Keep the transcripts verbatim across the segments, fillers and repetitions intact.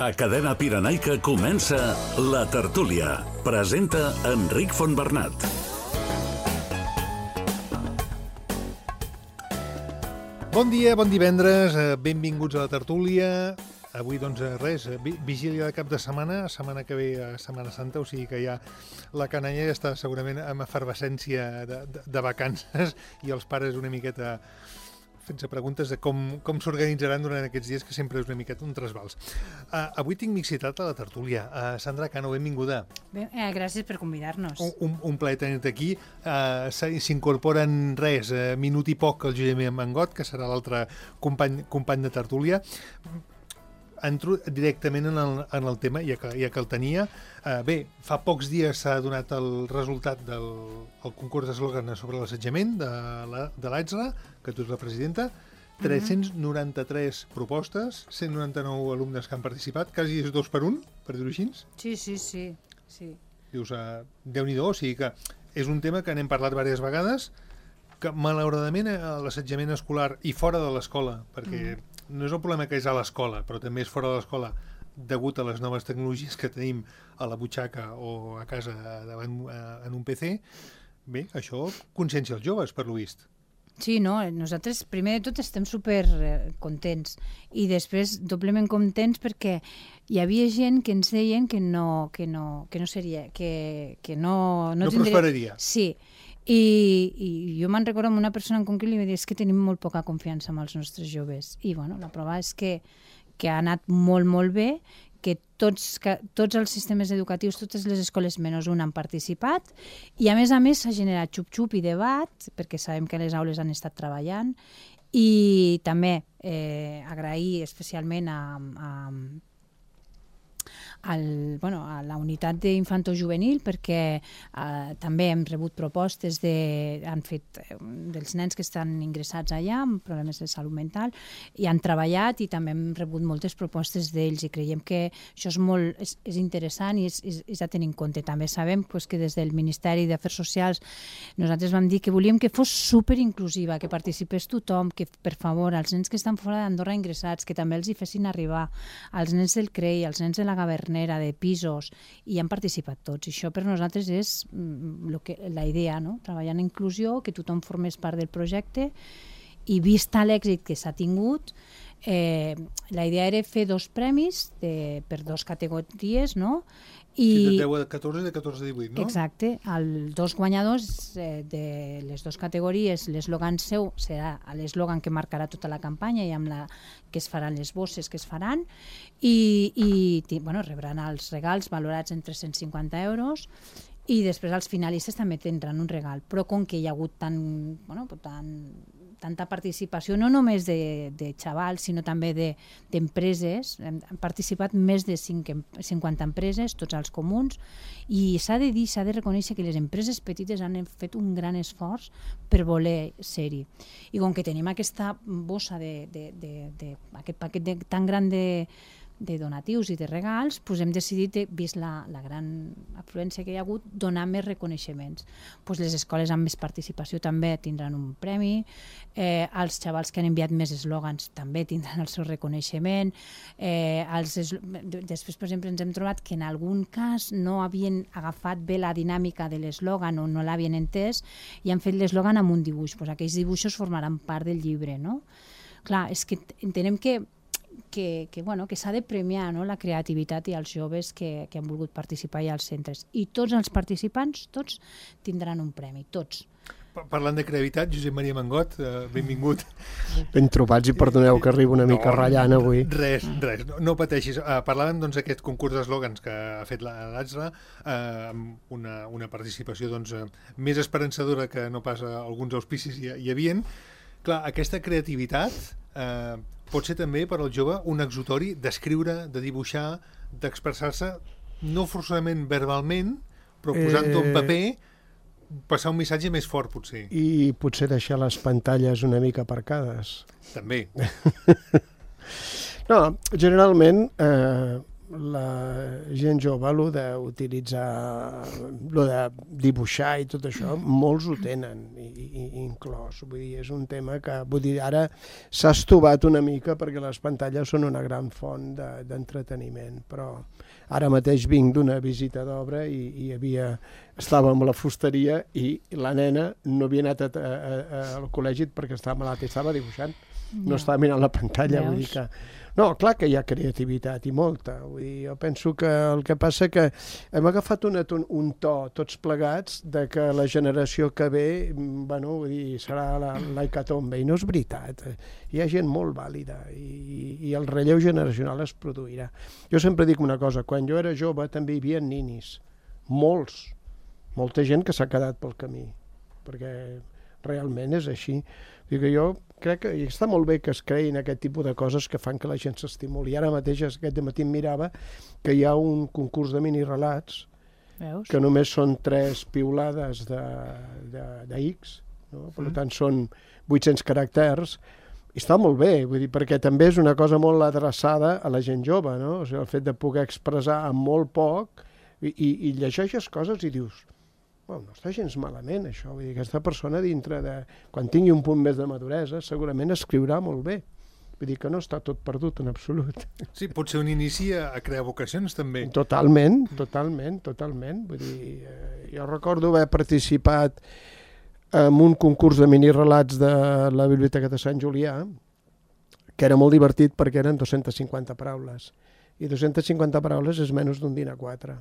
A Cadena Pirenaica comença La Tertúlia. Presenta Enric Fontbernat. Bon dia, bon divendres, benvinguts a La Tertúlia. Avui, doncs, res, vigília de cap de setmana, setmana que ve a Setmana Santa, o sigui que ja la canalla ja està segurament amb efervescència de, de, de vacances i els pares una miqueta fent-se preguntes de com, com s'organitzaran durant aquests dies, que sempre és una miqueta un trasbals. Uh, avui tinc mixitat a La Tertúlia. Uh, Sandra Cano, benvinguda. Bé, eh, gràcies per convidar-nos. Un, un, un plaer tenir-te aquí. Uh, S'incorporen res, uh, minut i poc el Josep Mangot, que serà l'altre company, company de tertúlia. Entro directament en el, en el tema, ja que, ja que el tenia. Uh, bé, fa pocs dies s'ha donat el resultat del el concurs d'eslògan sobre l'assetjament de l'A-H-R A, que tu ets la presidenta. tres-cents noranta-tres propostes, cent noranta-nou alumnes que han participat, quasi és dos per un, per dir-ho així. Sí, sí, sí. sí. Dius, uh, Déu-n'hi-do, o sigui que és un tema que n'hem parlat diverses vegades, que malauradament l'assetjament escolar i fora de l'escola, perquè mm. no és el problema que és a l'escola, però també és fora de l'escola, degut a les noves tecnologies que tenim a la butxaca o a casa davant, en un P C, bé, això consciència als joves, per lo vist. Sí, no, nosaltres primer de tot estem super contents i després doblement contents perquè hi havia gent que ens deien que no, que no, que no seria, que, que no... No, no tindria... prosperaria. Sí, i, i jo me'n recordo amb una persona en concret i li va dir és que tenim molt poca confiança amb els nostres joves i bueno, la prova és que, que ha anat molt, molt bé, que tots, que tots els sistemes educatius, totes les escoles menys un han participat i a més a més s'ha generat xup-xup i debat perquè sabem que les aules han estat treballant i també eh, agrair especialment a, a Al, bueno, a la unitat d'infantojuvenil perquè eh, també hem rebut propostes de, han fet eh, dels nens que estan ingressats allà amb problemes de salut mental i han treballat i també hem rebut moltes propostes d'ells i creiem que això és molt és, és interessant i és, és, és a tenir en compte. També sabem pues, que des del Ministeri d'Afers Socials nosaltres vam dir que volíem que fos superinclusiva, que participés tothom, que per favor els nens que estan fora d'Andorra ingressats, que també els hi fessin arribar, als nens del C R E I, als nens de la Gaverna, de pisos, i han participat tots. I això per nosaltres és mm, lo que, la idea, no? Treballar en inclusió, que tothom formés part del projecte i vista l'èxit que s'ha tingut, eh, la idea era fer dos premis de, per dos categories, no? I, sí, de deu a catorze i de catorze a divuit, no? Exacte. Els dos guanyadors eh, de les dues categories, l'eslògan seu serà l'eslògan que marcarà tota la campanya i amb la que es faran les bosses que es faran i, i bueno, rebran els regals valorats en tres-cents cinquanta euros i després els finalistes també tindran un regal. Però com que hi ha hagut tan, bueno, tan, tanta participació, no només de, de xavals, sinó també d'empreses, de, han participat més de cinquanta empreses, tots els comuns, i s'ha de dir, s'ha de reconèixer que les empreses petites han fet un gran esforç per voler ser-hi. I com que tenim aquesta bossa, de, de, de, de, aquest paquet de, tan gran de de donatius i de regals, doncs hem decidit, vist la, la gran afluència que hi ha hagut, donar més reconeixements. Doncs les escoles amb més participació també tindran un premi, eh, els xavals que han enviat més eslògans també tindran el seu reconeixement, eh, els es... després, per exemple, ens hem trobat que en algun cas no havien agafat bé la dinàmica de l'eslògan o no l'havien entès i han fet l'eslògan amb un dibuix. Doncs aquells dibuixos formaran part del llibre, no? Clar, és que entenem que que, que, bueno, que s'ha de premiar, no?, la creativitat i els joves que, que han volgut participar als centres. I tots els participants, tots, tindran un premi, tots. Parlant de creativitat, Josep Maria Mangot, eh, benvingut. Ben trobats i perdoneu que arribo una mica no, ratllant avui. Res, res, no, no pateixis. Uh, parlàvem doncs, d'aquest concurs d'eslògans que ha fet l'A H R A, uh, amb una, una participació doncs, uh, més esperançadora que no pas a alguns auspicis hi, hi havien. Clar, aquesta creativitat eh, pot ser també per al jove un exutori d'escriure, de dibuixar, d'expressar-se, no forçosament verbalment, però posant-ho en paper, passar un missatge més fort, potser. I potser deixar les pantalles una mica aparcades. També. No, generalment, eh, la gent jove, el d'utilitzar, el de dibuixar i tot això, molts ho tenen i, i, inclòs. Vull dir, és un tema que, vull dir, ara s'ha estovat una mica perquè les pantalles són una gran font d'entreteniment, de, però ara mateix vinc d'una visita d'obra i, i havia, estàvem a la fusteria i la nena no havia anat a, a, a, al col·legi perquè estava malata i estava dibuixant. No, no estava mirant la pantalla. Vull dir que... No, clar que hi ha creativitat i molta. Vull dir, jo penso que el que passa que hem agafat una, un to tots plegats de que la generació que ve, bueno, vull dir, serà la hecatombe, i no és veritat. Hi ha gent molt vàlida i, i el relleu generacional es produirà. Jo sempre dic una cosa, quan jo era jove també hi havia ninis, molts, molta gent que s'ha quedat pel camí, perquè realment és així. Vull dir que jo crec que està molt bé que es creïn aquest tipus de coses que fan que la gent s'estimuli. Ara mateix, aquest matí em mirava que hi ha un concurs de minirelats. Veus? Que només són tres piulades de, de, de X, no? Per tant són vuit-cents caràcters, i està molt bé, vull dir, perquè també és una cosa molt adreçada a la gent jove, no? O sigui, el fet de poder expressar amb molt poc i, i, i llegeixes coses i dius, bueno, no està gens malament això, vull dir, aquesta persona dintre de... Quan tingui un punt més de maduresa segurament escriurà molt bé. Vull dir que no està tot perdut en absolut. Sí, pot ser un inici a, a crear vocacions també. Totalment, totalment, totalment. Vull dir, eh, jo recordo haver participat en un concurs de minirelats de la Biblioteca de Sant Julià, que era molt divertit perquè eren dues-centes cinquanta paraules. I dues-centes cinquanta paraules és menys d'un dinar quatre.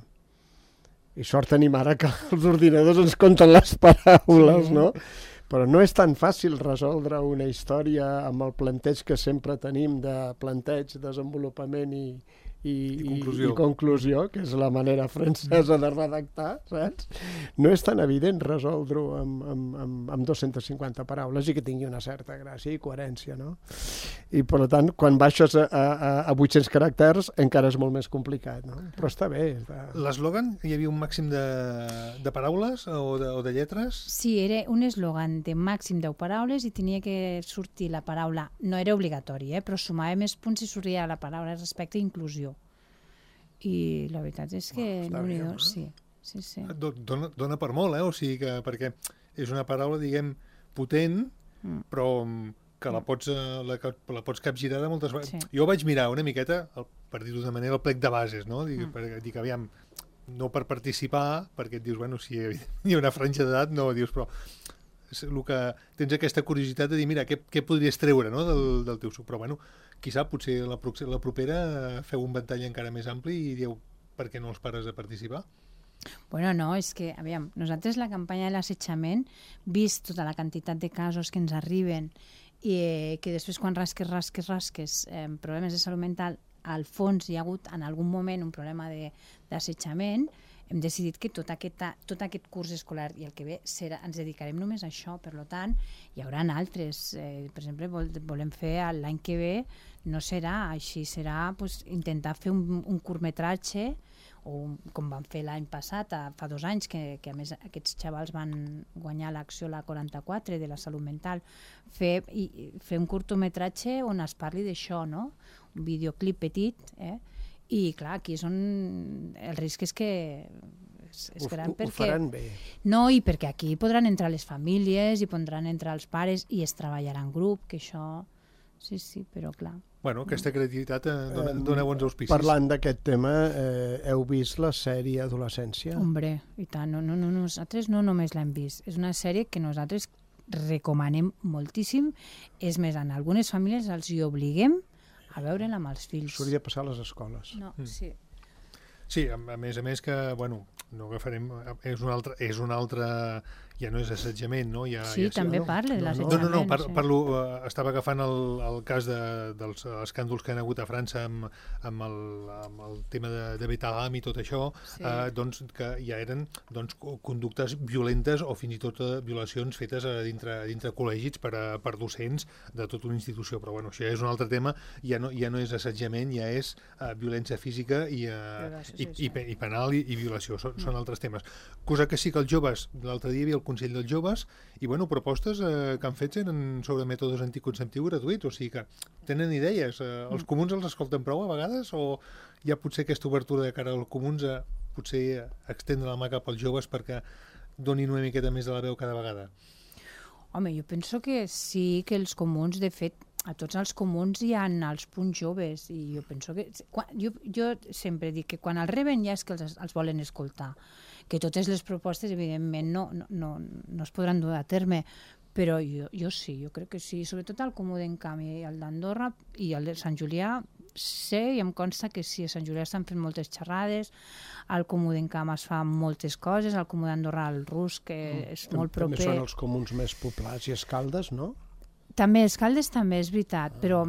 I sort tenim ara que els ordinadors ens compten les paraules, no? Però no és tan fàcil resoldre una història amb el planteig que sempre tenim de planteig, desenvolupament i, i, I, conclusió. i, i conclusió, que és la manera francesa de redactar, saps? No és tan evident resoldre-ho amb, amb, amb, amb dues-centes cinquanta paraules i que tingui una certa gràcia i coherència, no? I per tant, quan baixes a, a, a vuit-cents caràcters encara és molt més complicat, no? Però està bé. Està... L'eslògan, hi havia un màxim de, de paraules o de, o de lletres? Sí, era un eslògan de màxim deu paraules i tenia que sortir la paraula, no era obligatori, eh, però sumava més punts si sortia la paraula respecte a inclusió. I la veritat és que oh, no no, sí, sí, sí. Dona, dona per molt, eh? O sigui que, perquè és una paraula, diguem, potent, mm. però que la pots, la, la pots capgirar de moltes vegades. Sí. Jo vaig mirar una miqueta, el, per dir-ho d'una manera, el plec de bases, no? Dic, mm. per, dic, aviam, no per participar, perquè et dius, bueno, si hi ha una franja d'edat, no, dius, però el que tens aquesta curiositat de dir, mira, què, què podries treure, no? del, del teu suc, però bueno, qui sap, potser la, la propera feu un ventall encara més ampli i dieu, per què no els pares de participar? Bueno, no, és que, aviam, nosaltres la campanya de l'assetjament, vist tota la quantitat de casos que ens arriben i eh, que després quan rasques, rasques, rasques, eh, problemes de salut mental, al fons hi ha hagut en algun moment un problema d'assetjament, hem decidit que tot aquest, tot aquest curs escolar i el que ve serà, ens dedicarem només a això, per tant hi haurà altres, eh, per exemple vol, volem fer l'any que ve, no serà així, serà pues, intentar fer un, un curtmetratge o com vam fer l'any passat, a, fa dos anys que, que a més aquests xavals van guanyar l'acció la quaranta-quatre de la salut mental, fer, i, fer un curtmetratge on es parli d'això, no? Un videoclip petit, eh? I clar, aquí són... el risc és que és, és gran ho, perquè... ho faran bé. No, i perquè aquí podran entrar les famílies i podran entrar els pares i es treballarà en grup, que això... Sí, sí, però clar. Bueno, aquesta creativitat eh, dona, dona bons auspicis. Parlant d'aquest tema, eh, heu vist la sèrie Adolescència? Hombre, i tant, no, no, no, nosaltres no només l'hem vist. És una sèrie que nosaltres recomanem moltíssim. És més, en algunes famílies els hi obliguem a veure-la amb els fills. S'hauria de passar a les escoles. No, mm. sí. Sí, a, a més a més que, bueno, no agafarem... És un altre... És un altre ja no és assetjament, no? Ja, sí, ja, també no, parla de no, l'assetjament. No, no, no, par, sí. parlo... Uh, estava agafant el, el cas de, dels escàndols que han hagut a França amb, amb, el, amb el tema de, de Betalam i tot això, sí. uh, doncs que ja eren doncs, conductes violentes o fins i tot uh, violacions fetes a dintre, a dintre col·legis per, a, per docents de tota una institució. Però bueno, això ja és un altre tema, ja no, ja no és assetjament, ja és uh, violència física i, uh, I, i, i penal i, i violació, són, són altres temes. Cosa que sí que els joves, l'altre dia hi havia el Consell dels Joves, i bueno, propostes eh, que han fet eren sobre mètodes anticonceptius gratuïts, o sigui que tenen idees. Eh, els comuns els escolten prou a vegades, o hi ha potser aquesta obertura de cara als comuns a potser extendre la mà cap als joves perquè donin una miqueta més de la veu cada vegada? Home, jo penso que sí, que els comuns, de fet, a tots els comuns hi ha els punts joves, i jo penso que... Quan, jo, jo sempre dic que quan els reben ja és que els, els volen escoltar, que totes les propostes, evidentment, no, no, no, no es podran dur a terme, però jo, jo sí, jo crec que sí, sobretot el Comú d'Encamp i el d'Andorra i el de Sant Julià, sé i em consta que sí, a Sant Julià estan fent moltes xerrades, al Comú d'Encamp es fan moltes coses, al Comú d'Andorra el Rus, que és Tam- molt proper. També són els comuns més poblats i Escaldes, no? També, Escaldes també, és veritat, però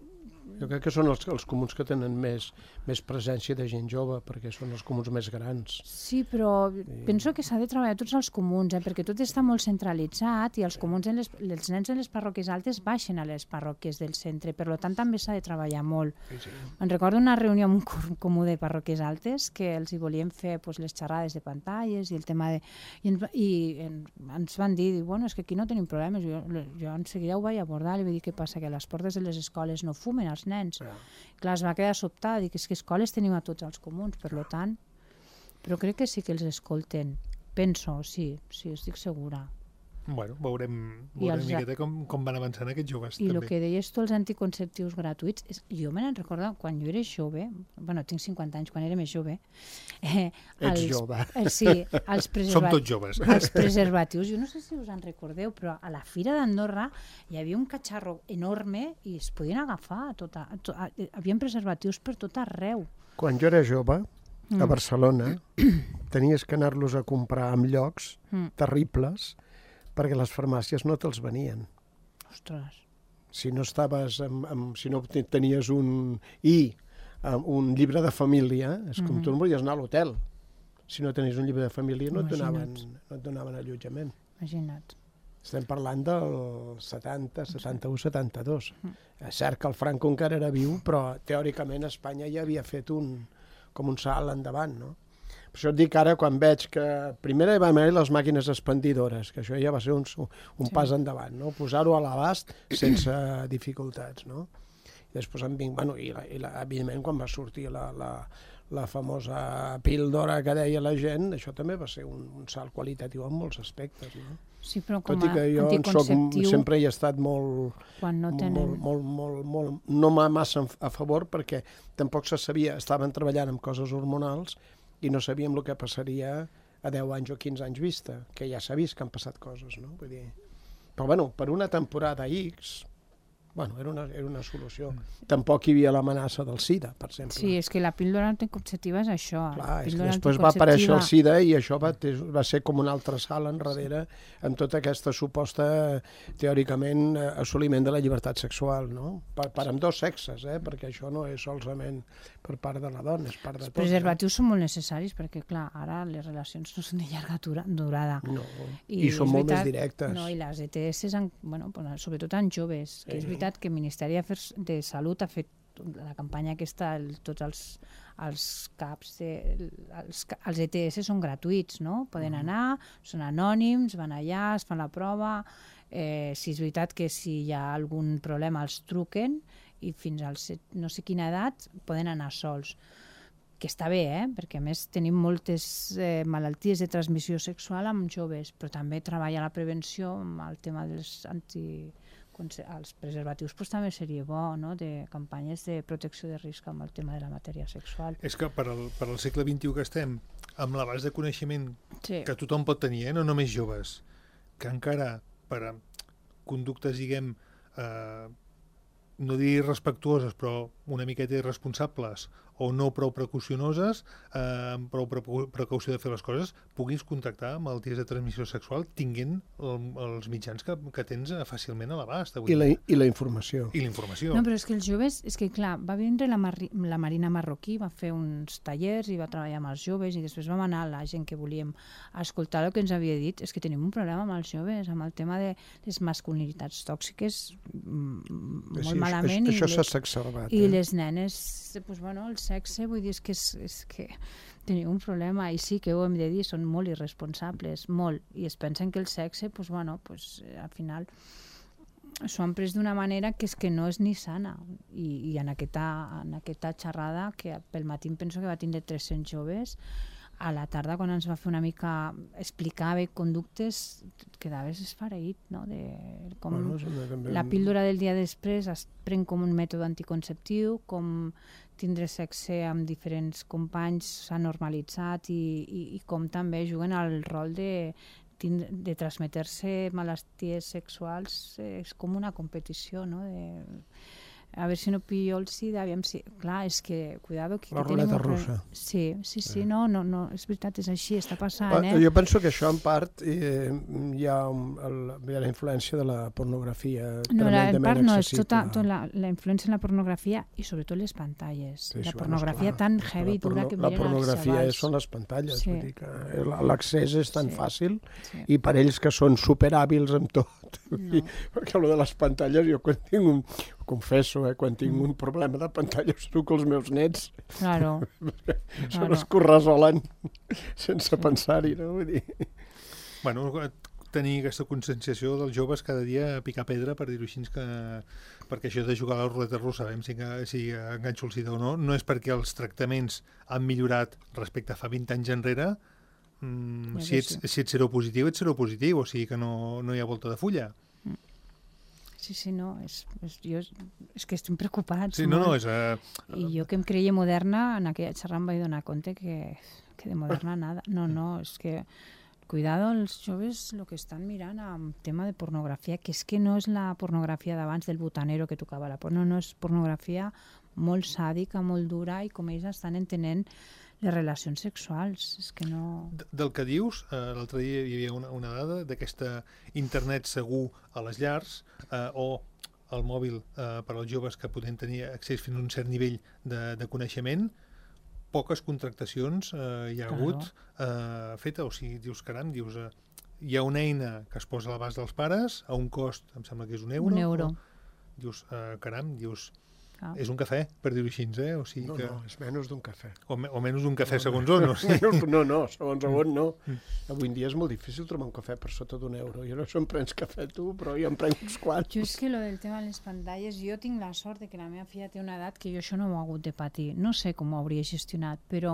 Jo crec que són els, els comuns que tenen més, més presència de gent jove, perquè són els comuns més grans. sí, però penso que s'ha de treballar tots els comuns, eh, perquè tot està molt centralitzat i els comuns, en les, els nens de les parròquies altes baixen a les parròquies del centre, per tant també s'ha de treballar molt. Sí, sí. Em recordo una reunió amb un cor- comú de parròquies altes que els hi volien fer pues, les xerrades de pantalles i el tema de... I, ens, va- i en, ens van dir, bueno, és que aquí no tenim problemes. Jo, jo en seguida ho vaig abordar, li vaig dir què passa, que a les portes de les escoles no fumen els nens. Ja. Clar, es va quedar sobtada, dic, és que escoles tenim a tots els comuns, per lo tant, però crec que sí que els escolten, penso, sí, sí, estic segura. Bueno, veurem, I veurem els- una miqueta com, com van avançant aquests joves, I el també. que deies tu, els anticonceptius gratuïts, és, jo me n'en recordo quan jo era jove, bueno, tinc cinquanta anys, quan era més jove, eh, Ets jove. Eh, sí, els, Som preserva... tots joves. els preservatius, jo no sé si us en recordeu, però a la Fira d'Andorra hi havia un catxarro enorme i es podien agafar, tota, to, hi havia preservatius per tot arreu. Quan jo era jove, a Mm. Barcelona, tenies que anar-los a comprar en llocs Mm. terribles perquè les farmàcies no te'ls venien. Ostres. Si no estaves amb, amb, si no te- tenies un I, amb un llibre de família, és com Mhm. tu no volies anar a l'hotel. Si no tenies un llibre de família no et donaven, Imagina't. no et donaven allotjament. Imagina't. Estem parlant del setanta, setanta-u, setanta-dos. És cert que el Franco encara era viu, però teòricament Espanya ja havia fet un, com un salt endavant, no? Per això et dic ara, quan veig que... Primer van haver les màquines expandidores, que això ja va ser un, un Sí. pas endavant, no? Posar-ho a l'abast sense dificultats, no? I després en vinc... Bueno, i, la, i la, evidentment, quan va sortir la, la, la famosa píldora que deia la gent, això també va ser un, un salt qualitatiu en molts aspectes, no? Sí, però com Tot i a que jo en soc, anticonceptiu, sempre hi he estat molt, quan no molt, tenen... molt, molt, molt, no m'ha massa a favor, perquè tampoc se sabia, estaven treballant amb coses hormonals i no sabíem el que passaria a deu anys o quinze anys vista, que ja s'ha vist que han passat coses, no? Vull dir... Però bueno, per una temporada X, bueno, era una, era una solució. Tampoc hi havia l'amenaça del SIDA, per exemple. Sí, és que la píldora anticonceptiva és això. Clar, la és que píldora després va aparèixer el anticonceptiva- SIDA i això va, va ser com un altre salt enrere amb tota aquesta suposta, teòricament, eh, assoliment de la llibertat sexual, no? Per, per amb dos sexes, eh? Perquè això no és solament per part de la dona, és part de Els tot. preservatius són molt necessaris perquè, clar, ara les relacions no són de llarga dura- durada. Eh? No, i, I són és molt veritat- més directes. No, i les E T S, en, bueno, pues, sobretot en joves, que Sí. és veritat que el Ministeri d'Afers de Salut ha fet la campanya aquesta, el, tots els, els caps, de, els, ca- els E T S són gratuïts, no? Poden anar, són anònims, van allà, es fan la prova, eh, si és veritat que si hi ha algun problema els truquen i fins als set, no sé quina edat poden anar sols, que està bé, eh? Perquè a més tenim moltes eh, malalties de transmissió sexual amb joves, però també treballa la prevenció amb el tema dels anti els preservatius, pues, també seria bo, no? De campanyes de protecció de risc amb el tema de la matèria sexual. És que per al, per al segle vint-i-u que estem, amb l'abast de coneixement Sí. que tothom pot tenir, eh? No només joves, que encara per a conductes, diguem, eh, no dir irrespectuoses, però una miqueta irresponsables o no prou precaucionoses, eh, amb prou pre- precaució de fer les coses, puguis contactar amb malalties de transmissió sexual tinguent el, els mitjans que, que tens eh, fàcilment a l'abast. avui I la, dia. I la informació. I la informació. No, però és que els joves, és que clar, va vindre la, Mar la Marina Marroquí, va fer uns tallers i va treballar amb els joves i després vam anar a la gent que volíem escoltar el que ens havia dit. És que tenim un problema amb els joves, amb el tema de les masculinitats tòxiques mm, molt Sí, malament. Això, això i s'ha les- exacerbat. I eh? les nenes, pues, bueno, els sexe, vull dir, és que, és, és que teniu un problema, i sí que ho hem de dir, són molt irresponsables, molt, i es pensen que el sexe, pues, bueno, pues, al final s'ho han pres d'una manera que és que no és ni sana, i, i en, aquesta, en aquesta xerrada, que pel matí penso que va tindre tres-cents joves, a la tarda, quan ens va fer una mica explicar bé conductes, quedaves esfereït, no? De com bueno, la píldora del dia després es pren com un mètode anticonceptiu, com tindre sexe amb diferents companys s'ha normalitzat i, i, i com també juguen al rol de, de transmetre-se malalties sexuals, és com una competició, no? De, a veure si no pillo el sida, aviam si... Clar, és que, cuidado... Que, la que ruleta un... russa. Sí, sí, sí, no, no, no, és veritat, és així, està passant, eh? Jo penso que això, en part, eh, hi, ha el, hi ha la influència de la pornografia no, la, en part no, és accessible. tota, tota la, la influència en la pornografia i sobretot les pantalles. Sí, la sí, pornografia bueno, tan clar, heavy i dura que miren la pornografia els són les pantalles, sí. Vull dir que l'accés és tan sí. fàcil sí. i per ells que són superhàbils amb tot. No. I, perquè allò de les pantalles, jo quan tinc un, confesso, eh, quan tinc un problema de pantalles truco als meus nets. Claro. Són claro. els que ho resolen sense sí. pensar-hi, no? Vull dir... Bueno, tenir aquesta conscienciació dels joves cada dia a picar pedra, per dir-ho així, que... perquè això de jugar a la ruleta russa, sabem si, si enganxo el sida o no, no és perquè els tractaments han millorat respecte a fa vint anys enrere. Mm, si, ets, si ets seropositiu, ets seropositiu, o sigui que no, no hi ha volta de fulla. Sí, sí, no, és, és, jo, és que estem preocupats. Sí, no, no, és... Uh... I jo que em creia moderna, en aquella xerrada em vaig donar compte que, que de moderna nada. No, no, és que cuidado els joves el que estan mirant amb tema de pornografia, que és que no és la pornografia d'abans del botanero que tocava la porno, no, és pornografia molt sàdica, molt dura, i com ells estan entenent les relacions sexuals, és que no... Del que dius, eh, l'altre dia hi havia una, una dada d'aquesta internet segur a les llars, eh, o el mòbil eh, per als joves que poden tenir accés fins a un cert nivell de, de coneixement, poques contractacions eh, hi ha claro. hagut eh, feta, o sigui, dius, caram, dius, eh, hi ha una eina que es posa a l'abast dels pares, a un cost, em sembla que és un euro. Un euro. O, dius, eh, caram, dius... Ah. És un cafè, per dir-ho així, eh? O sigui no, que... no, és menys d'un cafè. O, me, o menys d'un cafè, no, segons no, on, no? Sí. No, no, segons on no. Avui en dia és molt difícil trobar un cafè per sota d'un euro. Jo no sé on prens cafè tu, però jo em prenc uns quants. Jo és que lo del tema de les pantalles, jo tinc la sort de que la meva filla té una edat que jo això no m'ho he hagut de patir. No sé com ho hauria gestionat, però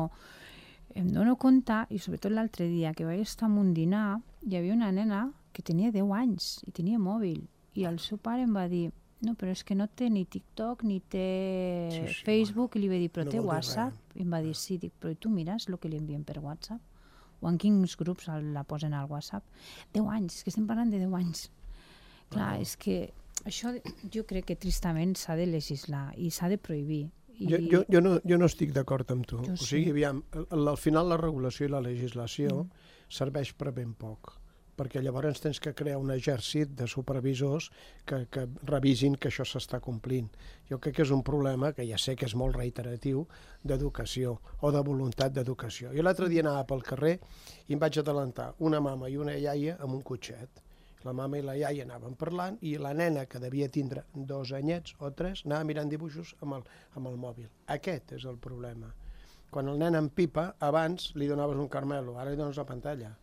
em dono compte, i sobretot l'altre dia que vaig estar en un dinar, hi havia una nena que tenia deu anys i tenia mòbil, i el seu pare em va dir: no, però és que no té ni TikTok, ni té sí, sí, Facebook, bueno. I li va dir, però no té WhatsApp? I em va dir, sí, dic, però i tu mires el que li envien per WhatsApp? O en quins grups la posen al WhatsApp? deu anys, és que estem parlant de deu anys. Clar, no. És que això jo crec que tristament s'ha de legislar i s'ha de prohibir. I... Jo, jo, jo, no, jo no estic d'acord amb tu. Jo o sigui, sí. aviam, al, al final la regulació i la legislació mm. serveix per ben poc, perquè llavors tens que crear un exèrcit de supervisors que, que revisin que això s'està complint. Jo crec que és un problema, que ja sé que és molt reiteratiu, d'educació o de voluntat d'educació. Jo l'altre dia anava pel carrer i em vaig adelantar una mama i una iaia amb un cotxet. La mama i la iaia anaven parlant i la nena, que devia tindre dos anyets o tres, anava mirant dibuixos amb el, amb el mòbil. Aquest és el problema. Quan el nen empipa, abans li donaves un caramelo, ara li dones la pantalla.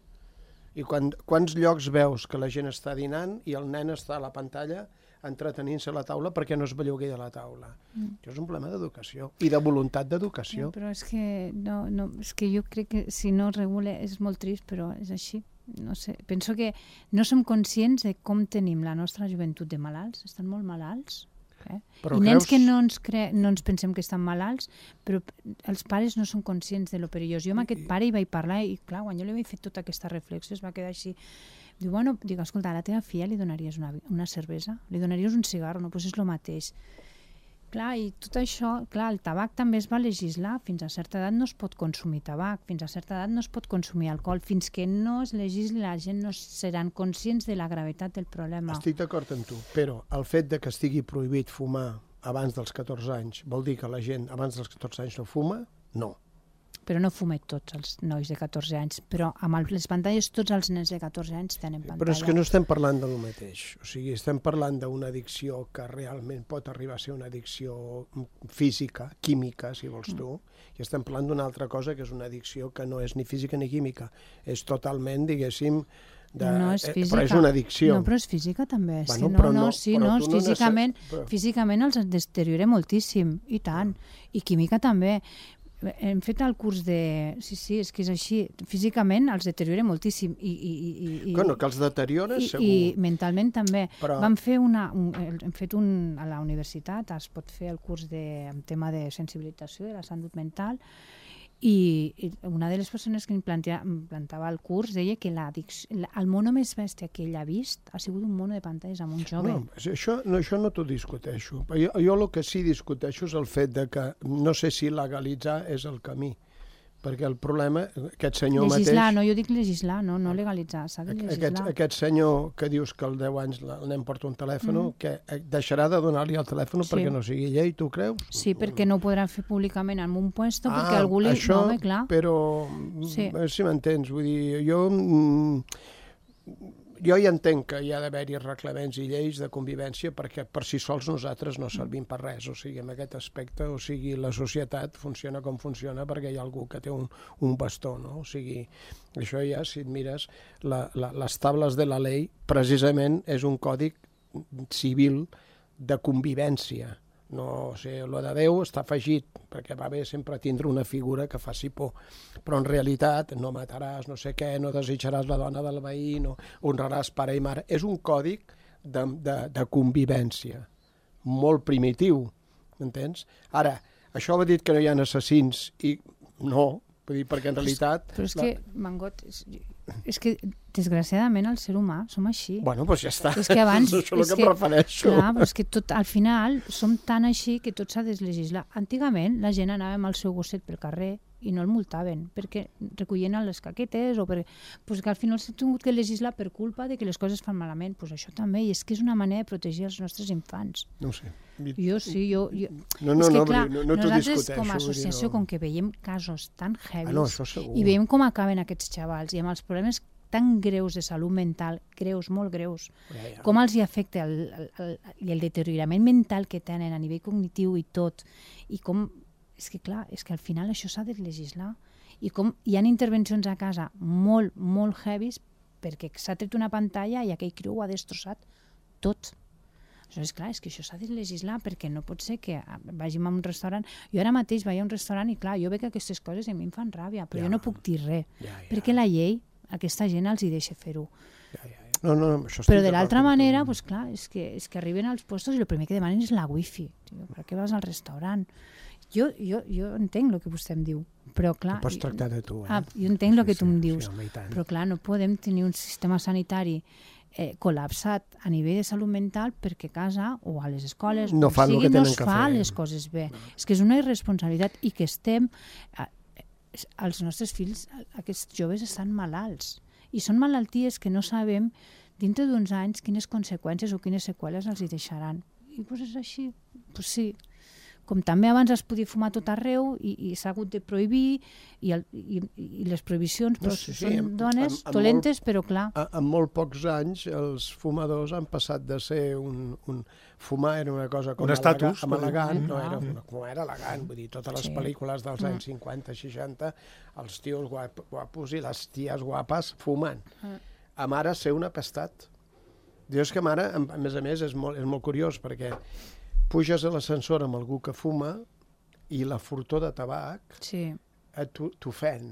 I quan, quants llocs veus que la gent està dinant i el nen està a la pantalla entretenint-se a la taula perquè no es bellugui de la taula. Mm. Això és un problema d'educació i de voluntat d'educació. No, però és que, no, no, és que jo crec que si no regula és molt trist, però és així. No sé, penso que no som conscients de com tenim la nostra joventut de malalts, estan molt malalts. Eh? I nens creus... que no ens, cre... no ens pensem que estan malalts, però els pares no són conscients de lo perillós. Jo amb aquest pare hi vaig parlar i clar, quan jo li vaig fer tota aquesta reflexió es va quedar així. Diu, bueno, dic, escolta, a la teva filla li donaries una, una cervesa? Li donaries un cigarro? No, doncs és el mateix. Clar, i tot això, clar, el tabac també es va legislar. Fins a certa edat no es pot consumir tabac, fins a certa edat no es pot consumir alcohol. Fins que no es legisli, la gent no seran conscients de la gravetat del problema. Estic d'acord amb tu, però el fet de que estigui prohibit fumar abans dels catorze anys vol dir que la gent abans dels catorze anys no fuma? No. però no fumem tots els nois de catorze anys, però amb les pantalles tots els nens de catorze anys tenen pantalla. Però és que no estem parlant del mateix, o sigui, estem parlant d'una addicció que realment pot arribar a ser una addicció física, química, si vols tu, i estem parlant d'una altra cosa que és una addicció que no és ni física ni química, és totalment, diguéssim, de, no és eh, física. Però és una addicció. No, però és física també. Bueno, sí, no, però no, no, sí, però no, tu no físicament, necess- físicament els deteriora moltíssim, i tant. I química també. Hem fet el curs de... Sí, sí, és que és així. Físicament els deteriora moltíssim. I, i, i, i, Bueno, que els deteriora, i, segur. I mentalment també. Però- Vam fer una... Un, hem fet un... A la universitat es pot fer el curs de, en tema de sensibilització de la salut mental, i, i una de les persones que em plantea, em plantava el curs deia que la, el mono més bèstia que ell ha vist ha sigut un mono de pantalles amb un jove. No, això no, això no t'ho discuteixo. Jo, jo el que sí discuteixo és el fet de que no sé si legalitzar és el camí. Perquè el problema, aquest senyor legislar, mateix... no, jo dic legislar, no, no legalitzar, s'ha de legislar. Aquest, aquest senyor que dius que als deu anys el nen porta un telèfon, mm. que deixarà de donar-li el telèfon Sí. perquè no sigui llei, tu creus? Sí, perquè no ho podran fer públicament en un puesto, Ah, perquè algú li... això, no, home, clar. però Sí. sí. Si m'entens, vull dir, jo... mm, Jo ja entenc que hi ha d'haver-hi reglaments i lleis de convivència perquè per si sols nosaltres no servim per res, o sigui, en aquest aspecte, o sigui, la societat funciona com funciona perquè hi ha algú que té un, un bastó, no? O sigui, això ja, si et mires, la, la, les tables de la llei precisament és un codi civil de convivència. No, o sigui, lo de Déu està afegit, perquè va bé sempre tindre una figura que faci por. Però en realitat no mataràs, no sé què, no desitjaràs la dona del veí, no honraràs pare i mare. És un codi de, de, de convivència, molt primitiu, m'entens? Ara, això va dir que no hi ha assassins, i no, vull dir, perquè en realitat... Però és la... que, Mangot, és, és que desgraciadament el ser humà som així. Bueno, doncs ja està. És que abans... és això és el que, que em refereixo. Clar, però és que tot, al final som tan així que tot s'ha de legislar. Antigament la gent anava amb el seu gosset pel carrer i no el multaven, perquè recollien les caquetes o perquè pues que al final s'ha tingut que legislar per culpa de que les coses fan malament. Pues això també, i és que és una manera de protegir els nostres infants. No ho sé. Jo sí, jo... jo... No, no, és que, no, clar, no, no t'ho nosaltres discuteixo. com a vull dir, associació, no. com que veiem casos tan heavies Ah, no, això segur. i veiem com acaben aquests xavals i amb els problemes tan greus de salut mental, greus, molt greus, Ja, ja. com els hi afecta el, el, el, i el deteriorament mental que tenen a nivell cognitiu i tot, i com... És que clar, és que al final això s'ha de legislar, i com hi ha intervencions a casa molt, molt heavies perquè s'ha tret una pantalla i aquell criu ho ha destrossat tot. Això és clar, és que això s'ha de legislar perquè no pot ser que vagin a un restaurant. Jo ara mateix vaig a un restaurant i clar, jo veig que aquestes coses a mi em fan ràbia, però Ja. jo no puc dir res, Ja, ja. perquè la llei, aquesta gent els hi deixa fer-ho. Ja, ja, ja. No, no, no, això estic Però de d'acord l'altra amb tu. manera, pues clar, és que, és que arriben als puestos i el primer que demanen és la wifi. Tio, per què vas al restaurant? Jo, jo, jo entenc el que vostè em diu, però clar... Ho pots tractar de tu, eh? Ah, jo entenc el que Sí, tu em sí, dius, sí, home, i tant. però clar, no podem tenir un sistema sanitari eh, col·lapsat a nivell de salut mental perquè a casa o a les escoles No on fan el sigui, que no tenen es que fa fer. les coses bé. És que és una irresponsabilitat i que estem... Eh, els nostres fills, aquests joves estan malalts i són malalties que no sabem dintre d'uns anys quines conseqüències o quines seqüeles els hi deixaran. I doncs és així, doncs sí. Com també abans es podia fumar tot arreu i, i s'ha hagut de prohibir i, el, i, i les prohibicions No, no, sí, sí, són amb- dones amb- amb dolentes, però clar. A, en molt pocs anys els fumadors han passat de ser un... un fumar era una cosa com Un estatus, elegant, elegant no, Ah. era, una, no era elegant, vull dir, totes les Sí. pel·lícules dels anys cinquanta seixanta, els tios guap, guapos i les ties guapes fumant. Ah. Amb ara ser un apestat. Dius que amb ara, a més a més, és molt, és molt curiós, perquè puges a l'ascensor amb algú que fuma i la furtor de tabac Sí. t'ofèn.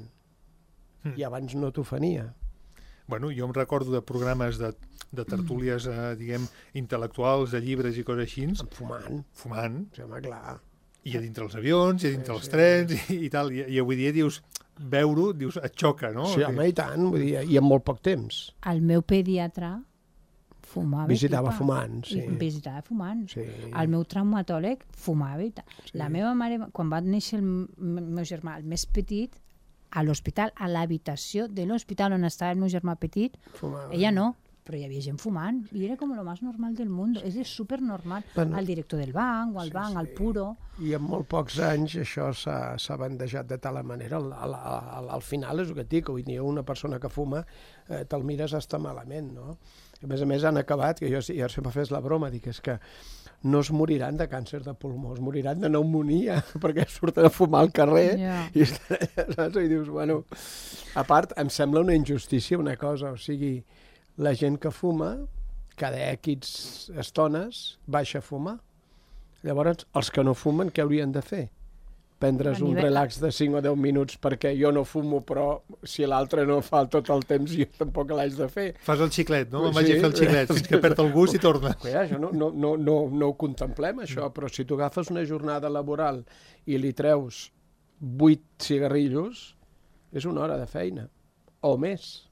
Mm. I abans no t'ofenia. Bueno, jo em recordo de programes de, de tertúlies, eh, diguem, intel·lectuals, de llibres i coses així, Fumant. fumant, Sí, home, clar. i a dintre els avions, i a dintre Sí, els sí. trens, i, i tal. I, I avui dia dius, veure-ho, dius, et xoca, no? Sí, home, i tant, vull dir, i en molt poc temps. El meu pediatre fumava. Visitava pipa. fumant, sí. I visitava fumant. Sí. El meu traumatòleg fumava i tal. Sí. La meva mare, quan va néixer el m- meu germà, el més petit, a l'hospital, a l'habitació de l'hospital on estava el meu germà petit, Fumava. ella no, però hi havia gent fumant i era com lo más normal del món, és súper normal, Bueno, al director del banc o al sí, banc, sí. al puro. I en molt pocs anys això s'ha s'ha bandejat de tal manera. Al, al, al, al final és el que et dic, avui dia una persona que fuma eh, te'l mires hasta malament, no? A més a més han acabat, que jo, jo sempre fes la broma, dic, és que no es moriran de càncer de pulmó, es moriran de pneumonia, perquè surten a fumar al carrer Yeah. i, saps? I dius, bueno... A part, em sembla una injustícia una cosa, o sigui, la gent que fuma, cada X estones baixa a fumar. Llavors, els que no fumen, què haurien de fer? Prendre's A un nivell- relax de cinc o deu minuts perquè jo no fumo, però si l'altre no fa tot el temps, jo tampoc l'haig de fer. Fas el xiclet, no? Me'n Sí. vaig a fer el xiclet, fins que perd el gust i torna. Clar, això no, no, no, no, no ho contemplem, això, però si tu agafes una jornada laboral i li treus vuit cigarrillos, és una hora de feina, o més.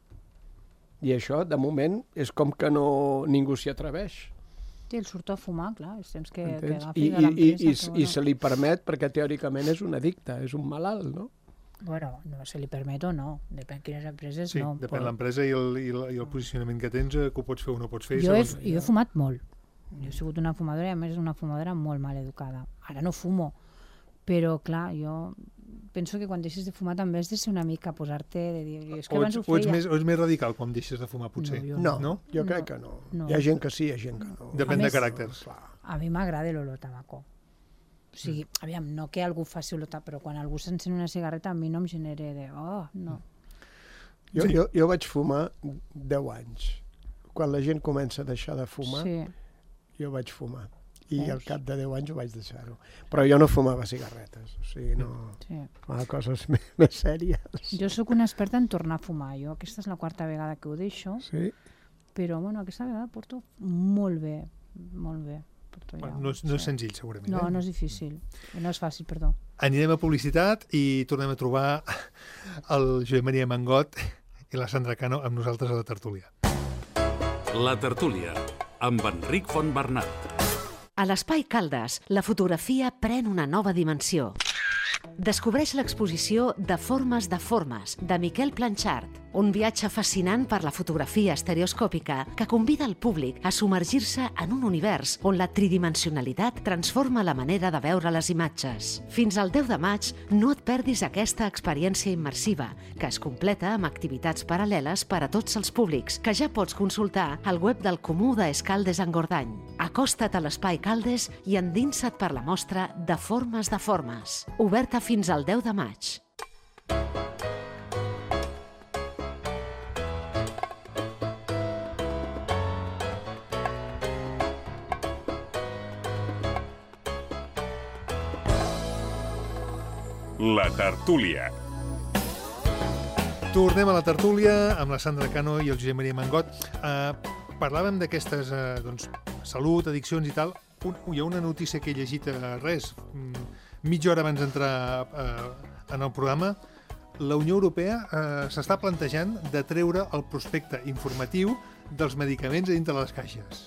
I això, de moment, és com que no, ningú s'hi atreveix. Sí, el surto a fumar, clar, els temps que, que Entens? agafi I, de i, i, l'empresa. i, però I bueno. se li permet perquè teòricament és un addicte, és un malalt, no? Bueno, no se li permet o no, depèn quines empreses, Sí, no. depèn però- de l'empresa i, el, i, el, i el posicionament que tens, eh, que ho pots fer o no pots fer. Jo he, segons- jo he fumat molt. Jo he sigut una fumadora i a més una fumadora molt mal educada. Ara no fumo, però clar, jo penso que quan deixes de fumar també has de ser una mica posar-te de dir... És que o, abans ets, ho o, ets feia. més, o ets més radical quan deixes de fumar, potser. No, jo No, no? jo crec No. que no. No. Hi ha gent que sí, hi ha gent que no. Depèn A de més- caràcters. Clar. A mi m'agrada l'olor a tabaco. O sigui, aviam, no que algú faci olor a tabaco, però quan algú s'encén una cigarreta a mi no em genera de... Oh, no. Jo, Sí. jo, jo vaig fumar deu anys. Quan la gent comença a deixar de fumar, Sí. jo vaig fumar. I Veus? al cap de deu anys ho vaig deixar-ho. Però jo no fumava cigarretes, o sigui, no... Sí. Fumava coses més, més sèries. Jo sóc una experta en tornar a fumar. Jo aquesta és la quarta vegada que ho deixo, Sí. però bueno, aquesta vegada porto molt bé, molt bé. Porto ja, Bueno, no, és, no és sí. senzill, segurament. No, eh? no és difícil. No és fàcil, perdó. Anirem a publicitat i tornem a trobar el Josep Maria Mangot i la Sandra Cano amb nosaltres a la tertúlia. La tertúlia, amb Enric Fontbernat. A l'Espai Caldes, la fotografia pren una nova dimensió. Descobreix l'exposició De formes de formes, de Miquel Planchart, un viatge fascinant per la fotografia estereoscòpica que convida el públic a submergir-se en un univers on la tridimensionalitat transforma la manera de veure les imatges. Fins al deu de maig no et perdis aquesta experiència immersiva, que es completa amb activitats paral·leles per a tots els públics, que ja pots consultar al web del Comú d'Escaldes Engordany. Acosta't a l'Espai Caldes i endinsa't per la mostra De formes de formes, oberta fins al deu de maig. La tertúlia. Tornem a la tertúlia amb la Sandra Cano i el Josep Maria Mangot. Uh, parlàvem d'aquestes, uh, doncs, salut, addiccions i tal. Un, hi ha una notícia que he llegit a res, mm, mitja hora abans d'entrar uh, en el programa. La Unió Europea uh, s'està plantejant de treure el prospecte informatiu dels medicaments a dintre les caixes.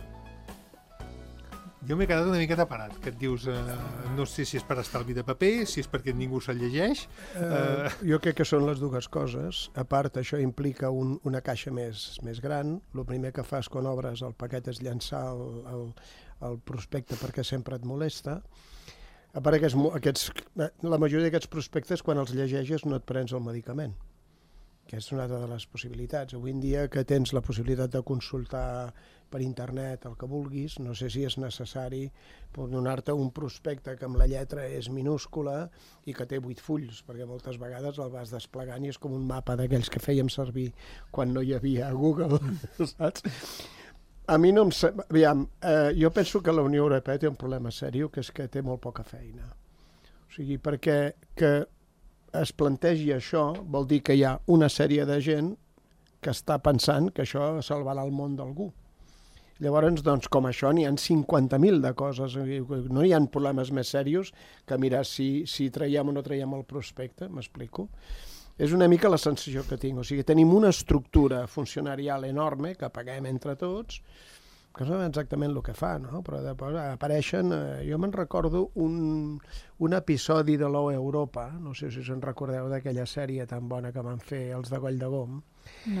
Jo m'he quedat una miqueta parat, que et dius, eh, no sé si és per estalvi de paper, si és perquè ningú se'l llegeix. Uh, jo crec que són les dues coses. A part, això implica un, una caixa més, més gran. El primer que fas quan obres el paquet és llançar el, el, el prospecte perquè sempre et molesta. A part, aquests, aquests, la majoria d'aquests prospectes, quan els llegeixes, no et prens el medicament. Que és una altra de les possibilitats. Avui en dia que tens la possibilitat de consultar per internet el que vulguis, no sé si és necessari donar-te un prospecte que amb la lletra és minúscula i que té vuit fulls, perquè moltes vegades el vas desplegant i és com un mapa d'aquells que fèiem servir quan no hi havia Google, saps? A mi no em... Aviam, eh, jo penso que la Unió Europea té un problema seriós, que és que té molt poca feina. O sigui, perquè que es plantegi això vol dir que hi ha una sèrie de gent que està pensant que això salvarà el món d'algú. Llavors, doncs, com això, n'hi ha cinquanta mil de coses. No hi ha problemes més serios que mirar si, si traiem o no traiem el prospecte, m'explico? És una mica la sensació que tinc. O sigui, tenim una estructura funcionarial enorme que paguem entre tots, que no sabem exactament el que fa, no? Però després apareixen... Eh, jo me'n recordo un, un episodi de l'O Europa, no sé si us en recordeu d'aquella sèrie tan bona que van fer els de Goll de Gom, No.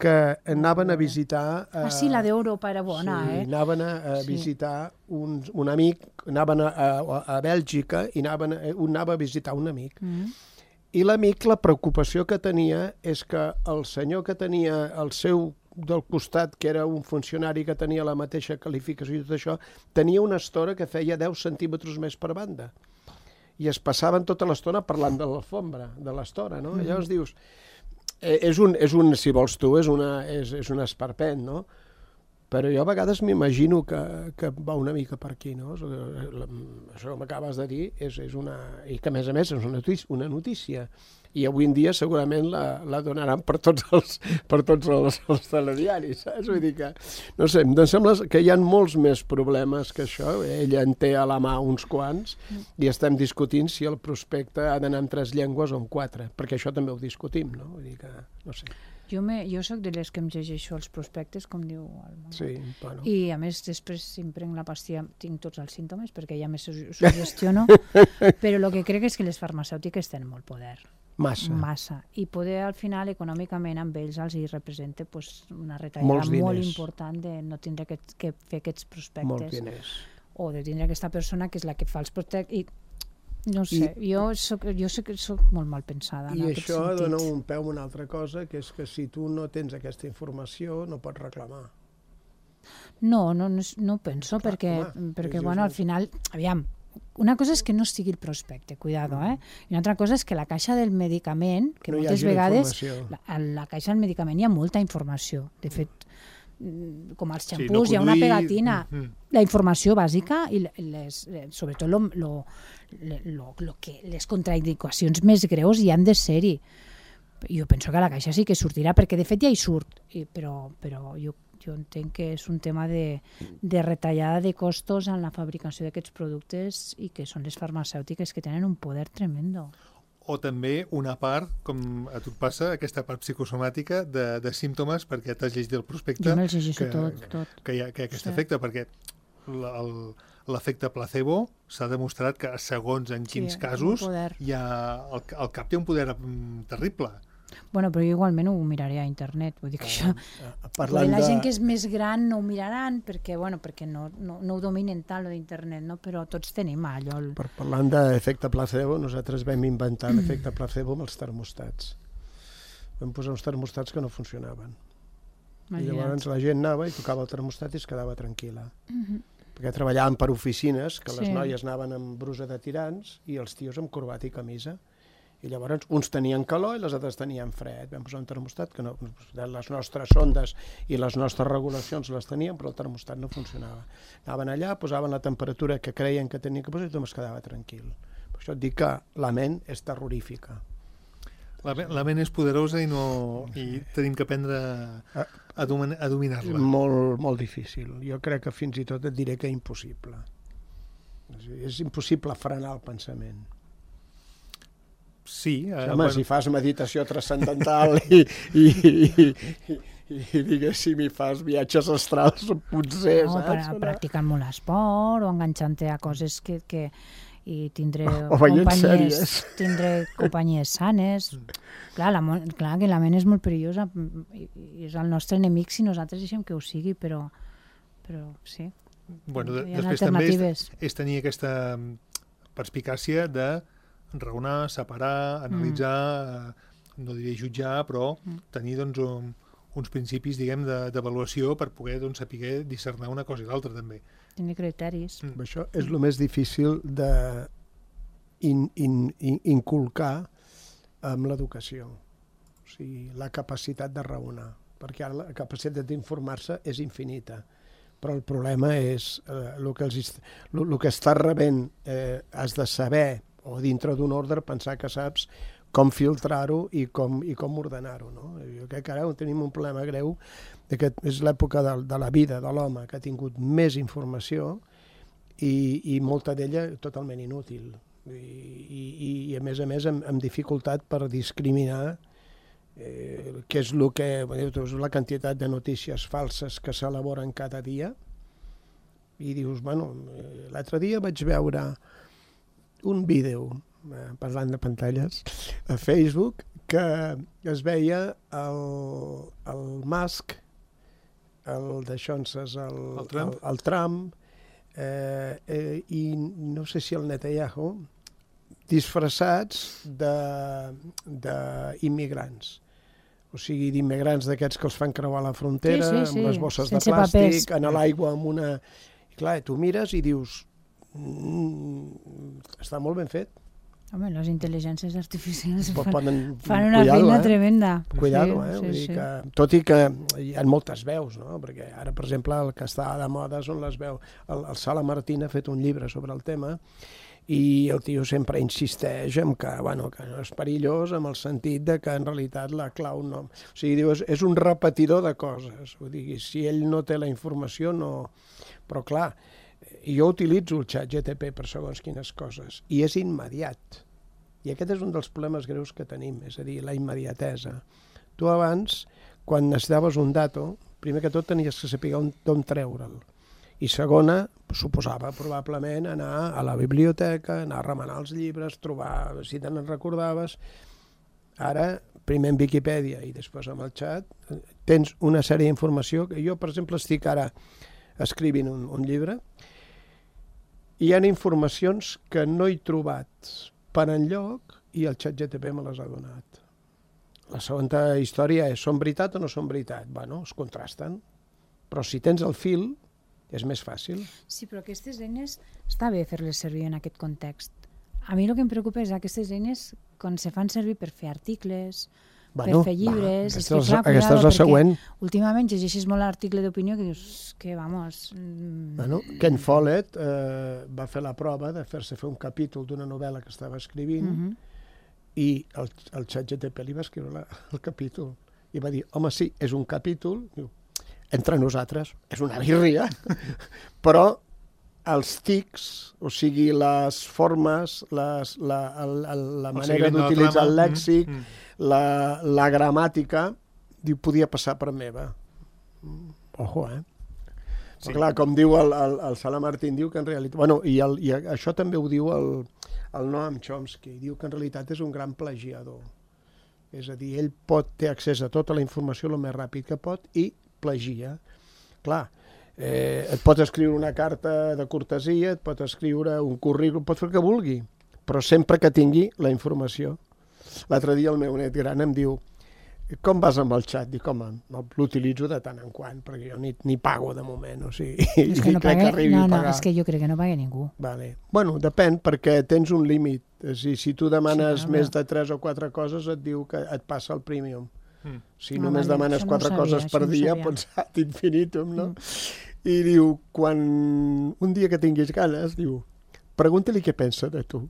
que anaven a visitar... Ah, sí, la d'Europa era bona, sí, eh? anaven a, a Sí. visitar un, un amic, anaven a, a, a Bèlgica i anaven a, un anava a visitar un amic. Mm. I l'amic, la preocupació que tenia és que el senyor que tenia el seu del costat, que era un funcionari que tenia la mateixa qualificació i tot això, tenia una estora que feia deu centímetres més per banda. I es passaven tota l'estona parlant de l'alfombra, de l'estora, no? Mm. Llavors dius, eh, és, un, és un, si vols tu, és, una, és, és un esperpent, no? Però jo a vegades m'imagino que, que va una mica per aquí, no? Això que m'acabes de dir és, és una... I que, a més a més, és una notícia. Una notícia. I avui en dia segurament la, la donaran per tots els, per tots els, els telediaris, saps? Vull dir que, no sé, em sembla que hi ha molts més problemes que això. Ella en té a la mà uns quants i estem discutint si el prospecte ha d'anar en tres llengües o en quatre, perquè això també ho discutim, no? Vull dir que, no sé. Jo, me, jo soc de les que em llegeixo els prospectes, com diu el Manolo. Sí, bueno. I a més després si em prenc la pastilla tinc tots els símptomes perquè ja me sugestiono, però el que crec és que les farmacèutiques tenen molt poder. Massa. Massa. I poder al final econòmicament amb ells els hi representa pues, una retallada molt important de no tindre que, que fer aquests prospectes. Molts diners. O de tindre aquesta persona que és la que fa els prospectes i no sé, I, jo, soc, jo sé que soc molt mal pensada en aquest sentit. I això dona un peu a una altra cosa, que és que si tu no tens aquesta informació no pots reclamar. No, no, no, no penso, Clar, perquè, home, perquè és bueno, just... al final, aviam, una cosa és que no estigui el prospecte, cuidado, eh? I una altra cosa és que la caixa del medicament, que no moltes vegades la, a la caixa del medicament hi ha molta informació. De fet, com als xampús, sí, no hi ha una conduir... pegatina, Mm. la informació bàsica i les, sobretot lo, lo, lo, lo que, les contraindicacions més greus hi han de ser-hi. Jo penso que a la caixa sí que sortirà, perquè de fet ja hi surt, i, però, però jo, jo entenc que és un tema de, de retallada de costos en la fabricació d'aquests productes i que són les farmacèutiques que tenen un poder tremendo. O també una part, com a tu et passa, aquesta part psicosomàtica de, de símptomes, perquè t'has llegit el prospecte... Jo me'ls llegeixo que, tot, tot. Que hi ha, que hi ha aquest Sí. efecte, perquè l'efecte placebo s'ha demostrat que segons en quins Sí, casos un poder. hi ha, el, el cap té un poder mm, terrible. Bueno, però jo igualment ho miraré a internet, vull dir que això... Parlant la de... gent que és més gran no ho miraran perquè, bueno, perquè no, no, no ho dominen tant, lo d'internet, no? Però tots tenim allò... El... Per, parlant d'efecte placebo, nosaltres vam inventar l'efecte placebo amb els termostats. Vam posar uns termostats que no funcionaven. I llavors la gent anava i tocava el termostat i es quedava tranquil·la. Mm-hmm. Perquè treballàvem per oficines, que les Sí. noies anaven amb brusa de tirants i els tios amb corbat i camisa. I llavors uns tenien calor i les altres tenien fred. Vam posar un termostat que no, les nostres sondes i les nostres regulacions les teníem, però el termostat no funcionava. Anaven allà, posaven la temperatura que creien que tenien que posar i tothom es quedava tranquil. Per això et dic que la ment és terrorífica. La, la ment és poderosa i, no, i tenim que aprendre a, a, domin, a dominar-la. Molt, molt difícil. Jo crec que fins i tot et diré que és impossible. És, és impossible frenar el pensament. Sí. Eh, Home, bueno, si fas meditació transcendental i, i, i, i, i diguéssim, i fas viatges astrals, potser, no, saps? per, practicant molt esport o enganxant-te a coses que... que i tindré o veient sèries. tindré companyies sanes. Clar, la, clar, que la ment és molt perillosa i, i és el nostre enemic si nosaltres deixem que ho sigui, però, però sí. Bueno, de, hi ha després també alternatives. és, és tenir aquesta perspicàcia de raonar, separar, analitzar, mm. no diré jutjar, però mm. tenir doncs, un, uns principis, diguem, d'avaluació per poder doncs, saber discernar una cosa i l'altra també. Tenir criteris. Mm. Això és el més difícil de in, in, in, inculcar amb l'educació. O sigui, la capacitat de raonar. Perquè ara la capacitat d'informar-se és infinita. Però el problema és eh, el, que els, el, el que estàs rebent eh, has de saber, o dintre d'un ordre, pensar que saps com filtrar-ho i com, i com ordenar-ho. No? Jo crec que ara tenim un problema greu, que és l'època de, de la vida de l'home, que ha tingut més informació i, i molta d'ella totalment inútil. I, i, i a més a més amb, amb dificultat per discriminar eh, què és el que... Dius, la quantitat de notícies falses que s'elaboren cada dia i dius, bueno, l'altre dia vaig veure un vídeo, eh, parlant de pantalles, a Facebook, que es veia el, el Musk, el de Xonses, el, el Trump, el, el Trump eh, eh, i no sé si el Netanyahu, disfressats d'immigrants. O sigui, d'immigrants d'aquests que els fan creuar la frontera, sí, sí, sí. amb les bosses sense de plàstic, papers. En l'aigua amb una... I clar, tu mires i dius, mm, està molt ben fet. Home, les intel·ligències artificials Pot, fan, poden, fan una cuidado, feina eh? tremenda. Cuidado, sí, eh? Sí, Vull dir sí. que, tot i que hi ha moltes veus, no? Perquè ara, per exemple, el que està de moda són les veus. El, el Sala Martín ha fet un llibre sobre el tema i el tio sempre insisteix en que, bueno, que no és perillós, amb el sentit de que en realitat la clau no... O sigui, diu, és, és un repetidor de coses. Vull dir, si ell no té la informació, no... Però clar, jo utilitzo el xat G T P per segons quines coses i és immediat. I aquest és un dels problemes greus que tenim, és a dir, la immediatesa. Tu abans, quan necessitaves un dato, primer que tot tenies que saber d'on treure'l. I segona, suposava probablement anar a la biblioteca, anar a remenar els llibres, trobar, si te n'en recordaves. Ara, primer en Viquipèdia i després amb el xat, tens una sèrie d'informació que jo, per exemple, estic ara escrivint un, un llibre i hi ha informacions que no he trobat per enlloc i el xat G T P me les ha donat. La segona història és, són veritat o no són veritat? Bueno, es contrasten, però si tens el fil és més fàcil. Sí, però aquestes eines està bé fer-les servir en aquest context. A mi el que em preocupa és aquestes eines quan se fan servir per fer articles, bueno, per fer llibres... Va, és que, aquesta, clar, aquesta és la següent. Últimament llegeixes molt l'article d'opinió que dius que, vamos... Bueno, Ken Follett eh, va fer la prova de fer-se fer un capítol d'una novel·la que estava escrivint uh-huh. i el, el xat G T P li va escriure la, el capítol i va dir, home, sí, és un capítol, diu, entre nosaltres, és una birria, però els tics, o sigui, les formes, les, la, la, la manera d'utilitzar el lèxic, mm, mm. La, la gramàtica, diu, podia passar per meva. Ojo, eh? Sí. Però, clar, com diu el, el, el Sala Martín, diu que en realitat... Bueno, i, el, i això també ho diu el, el Noam Chomsky, diu que en realitat és un gran plagiador. És a dir, ell pot ter accés a tota la informació el més ràpid que pot i plagia. Clar, eh, et pot escriure una carta de cortesia, et pot escriure un currículum, pot fer el que vulgui, però sempre que tingui la informació. L'altre dia el meu net gran em diu, com vas amb el xat? Dic, home, l'utilitzo de tant en quant, perquè jo ni, ni pago de moment, o sigui, és que no crec pague, que arribi no, a no, pagar. és que jo crec que no paga ningú. Vale. Bueno, depèn, perquè tens un límit. Si, si tu demanes sí, més de tres o quatre coses, et diu que et passa el premium. Mm. Si no, només vale, demanes no quatre sabia, coses per no dia, sabia. pots ad infinitum, no? Mm. I diu, quan un dia que tinguis ganes, diu, pregunta-li què pensa de tu.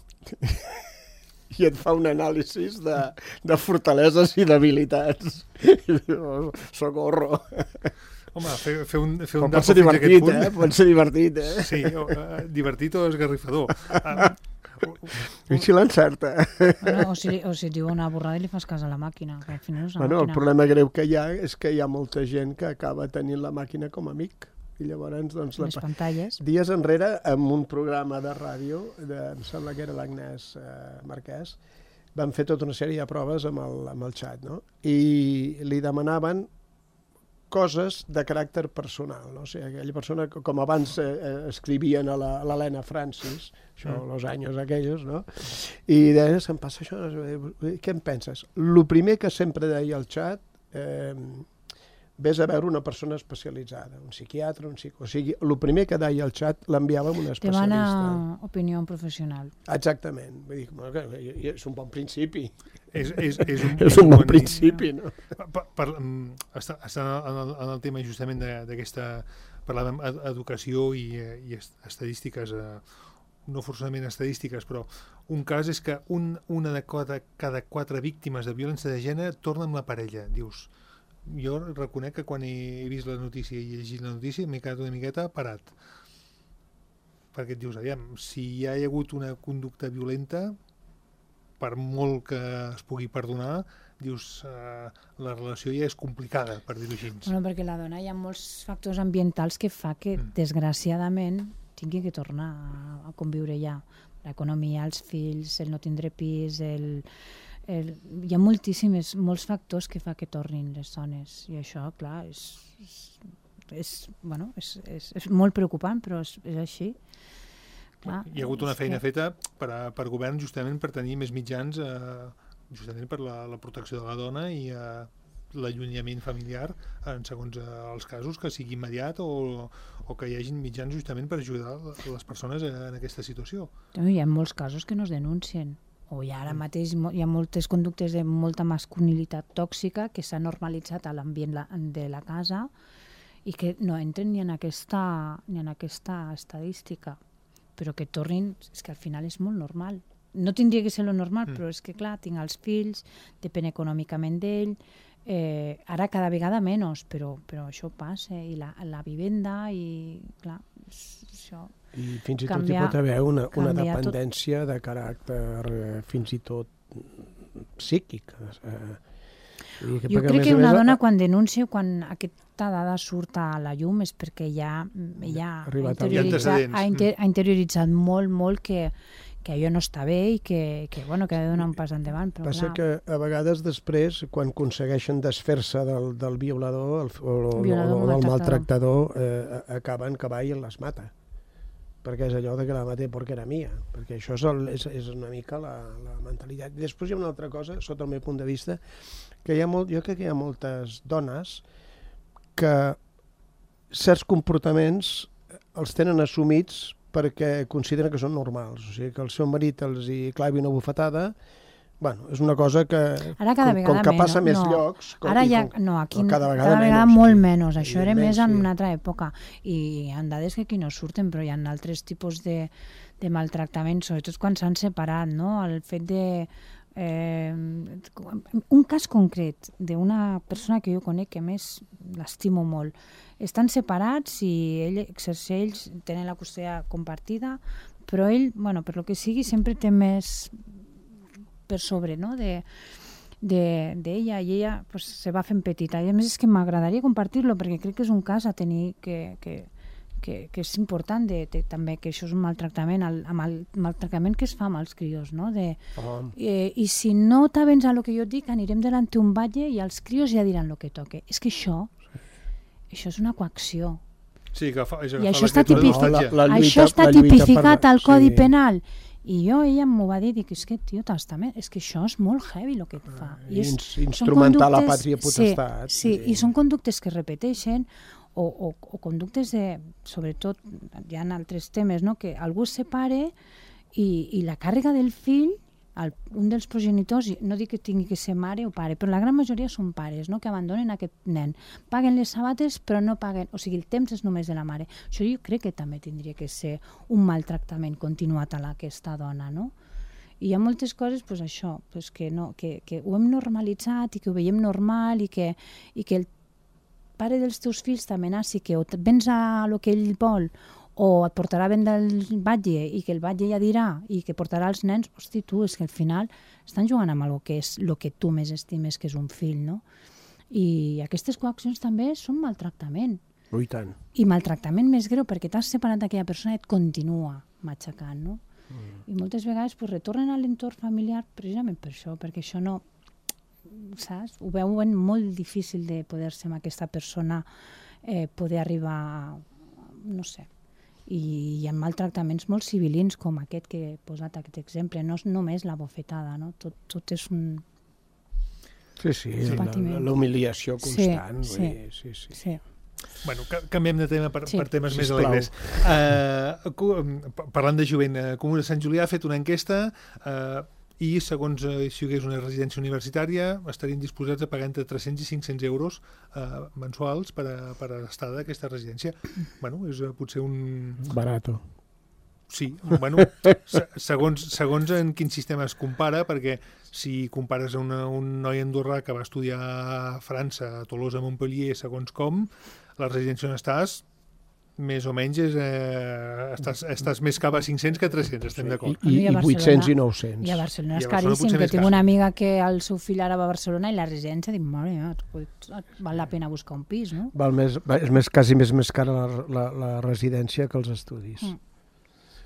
I et fa un anàlisi de, de fortaleses i debilitats. I diu, oh, socorro. Home, fer, fer un, fer un pot ser divertit, eh? Pot ser divertit, eh? Sí, o, uh, divertit o esgarrifador. Uh, I si l'encerta. Bueno, o, si, o si et diu una borrada i li fas cas a la màquina, que al final és una bueno, màquina. El problema greu que hi ha és que hi ha molta gent que acaba tenint la màquina com a amic. I llavors, doncs... Les la... pantalles. Dies enrere, en un programa de ràdio, de, em sembla que era l'Agnès eh, Marquès, van fer tota una sèrie de proves amb el, amb el xat, no? I li demanaven coses de caràcter personal, no? O sigui, aquella persona, com abans eh, escrivien a l'Helena Francis, això, mm. los anys aquells, no? I deia, se'm passa això, què en penses? El primer que sempre deia al xat, eh, vés a veure una persona especialitzada, un psiquiatre, un psico... O sigui, el primer que deia al xat l'enviàvem a un especialista. Demana opinió professional. Exactament. Vull dir, bueno, és un bon principi. És, és, és, un, és un bon, bon principi, no? Per, per, està, està en, el, en el tema justament d'aquesta... Parlàvem d'educació i, i estadístiques, no forçosament estadístiques, però un cas és que un, una de cada, cada quatre víctimes de violència de gènere torna amb la parella. Dius, jo reconec que quan he vist la notícia i he llegit la notícia m'he quedat una miqueta parat. Perquè et dius, aviam, si hi ha hagut una conducta violenta, per molt que es pugui perdonar, dius, eh, la relació ja és complicada, per dir-ho així. Bueno, perquè la dona hi ha molts factors ambientals que fa que, mm. desgraciadament, tingui que tornar a, a conviure ja. L'economia, els fills, el no tindre pis, el... el, hi ha moltíssims, molts factors que fa que tornin les dones, i això, clar, és, és, és, bueno, és, és, és molt preocupant, però és, és així. Clar, hi ha hagut una feina que... feta per, a, per govern justament per tenir més mitjans eh, justament per la, la protecció de la dona i eh, l'allunyament familiar en segons eh, els casos, que sigui immediat o, o que hi hagin mitjans justament per ajudar les persones en aquesta situació. Hi ha molts casos que no es denuncien, o hi ha ara mateix hi ha moltes conductes de molta masculinitat tòxica que s'ha normalitzat a l'ambient de la casa i que no entren ni en aquesta, ni en aquesta estadística, però que tornin, és que al final és molt normal. No tindria que ser lo normal, mm. però és que clar, tinc els fills, depèn econòmicament d'ell, eh, ara cada vegada menys, però, però això passa, i la, la vivenda, i clar, això... I fins i tot hi pot haver una, una dependència tot... de caràcter eh, fins i tot psíquic. Eh, jo crec que una dona quan denuncia, quan aquesta dada surt a la llum, és perquè ja, ja ha, interioritzat, ha, inter, ha interioritzat molt, molt que que allò no està bé i que, que, bueno, que ha de donar un pas endavant. Però passa clar... que a vegades després, quan aconsegueixen desfer-se del, del violador, el, o, violador o, o del maltractador, eh, acaben que va i les mata. Perquè és allò de que la maté perquè era mia. Perquè això és, el, és, és una mica la, la mentalitat. I després hi ha una altra cosa, sota el meu punt de vista, que hi ha molt, jo crec que hi ha moltes dones que certs comportaments els tenen assumits perquè consideren que són normals. O sigui, que el seu marit els hi clavi una bufetada, bueno, és una cosa que, com, com que passa més no. llocs... Com, ara ja, com, no, aquí cada vegada, cada vegada menys, molt sí. menys. Això era més en sí. una altra època. I hi ha dades que aquí no surten, però hi ha altres tipus de, de maltractament, sobretot quan s'han separat, no? El fet de... Eh, un cas concret d'una persona que jo conec, que més l'estimo molt, estan separats i ell exerceix, tenen la custòdia compartida, però ell, bueno, per lo que sigui, sempre té més per sobre, no?, de d'ella, de, i ella pues, se va fent petita. I a més és que m'agradaria compartir-lo perquè crec que és un cas a tenir que, que, que, que és important de, de, també, que això és un maltractament, el, amb el maltractament que es fa amb els crios, no? De, oh. eh, i si no t'avens a lo que jo et dic, anirem davant un batlle i els crios ja diran lo que toque. És que això això és una coacció. Sí, que fa, és I això està, tipific... la, la lluita, això està tipificat per... al Codi sí. Penal. I jo, ella m'ho va dir, dic, és que, tio, testament, és que això és molt heavy el que et fa. I és, instrumentar la pàtria potestat. Sí, sí, sí, i són conductes que es repeteixen, o, o, o conductes de, sobretot, hi ha altres temes, no?, que algú es separe i, i la càrrega del fill, el, un dels progenitors, no dic que tingui que ser mare o pare, però la gran majoria són pares, no?, que abandonen aquest nen. Paguen les sabates, però no paguen, o sigui, el temps és només de la mare. Això jo crec que també tindria que ser un maltractament continuat a aquesta dona, no? I hi ha moltes coses, doncs això, doncs que, no, que, que ho hem normalitzat i que ho veiem normal i que, i que el pare dels teus fills t'amenaci que o et vens a lo que ell vol o et portarà ben del batlle i que el batlle ja dirà i que portarà els nens, hosti, tu, és que al final estan jugant amb el que és el que tu més estimes, que és un fill, no? I aquestes coaccions també són maltractament. Oh, i tant. I maltractament més greu perquè t'has separat d'aquella persona i et continua matxacant, no? Mm. I moltes vegades pues, retornen a l'entorn familiar precisament per això, perquè això no... saps? Ho veuen molt difícil de poder-se amb aquesta persona eh, poder arribar, no sé, i hi ha maltractaments molt civilins com aquest que he posat aquest exemple, no és només la bofetada, no? Tot, tot és un... Sí, sí, l'humiliació constant. Sí, dir, sí, sí. sí. Bueno, canviem de tema per, sí. per temes Sisplau. més alegres. Uh, parlant de jovent, uh, Comú de Sant Julià ha fet una enquesta uh, i segons eh, si hi hagués una residència universitària estarien disposats a pagar entre tres-cents i cinc-cents euros eh, mensuals per, a, per a estar d'aquesta residència. Bueno, és eh, potser un... Barato. Sí, bueno, se, segons, segons en quin sistema es compara, perquè si compares a una, un noi andorrà que va estudiar a França, a Tolosa, a Montpellier, segons com, la residència on estàs, més o menys és, eh, estàs, estàs més cap a cinc-cents que a tres-cents, estem d'acord. I, i, I vuit-cents i nou-cents. I a Barcelona és caríssim, que tinc una amiga que el seu fill ara va a Barcelona i la residència, dic, mare, ja, val la pena buscar un pis, no? Val més, és més, quasi més, més cara la, la, la residència que els estudis. Mm.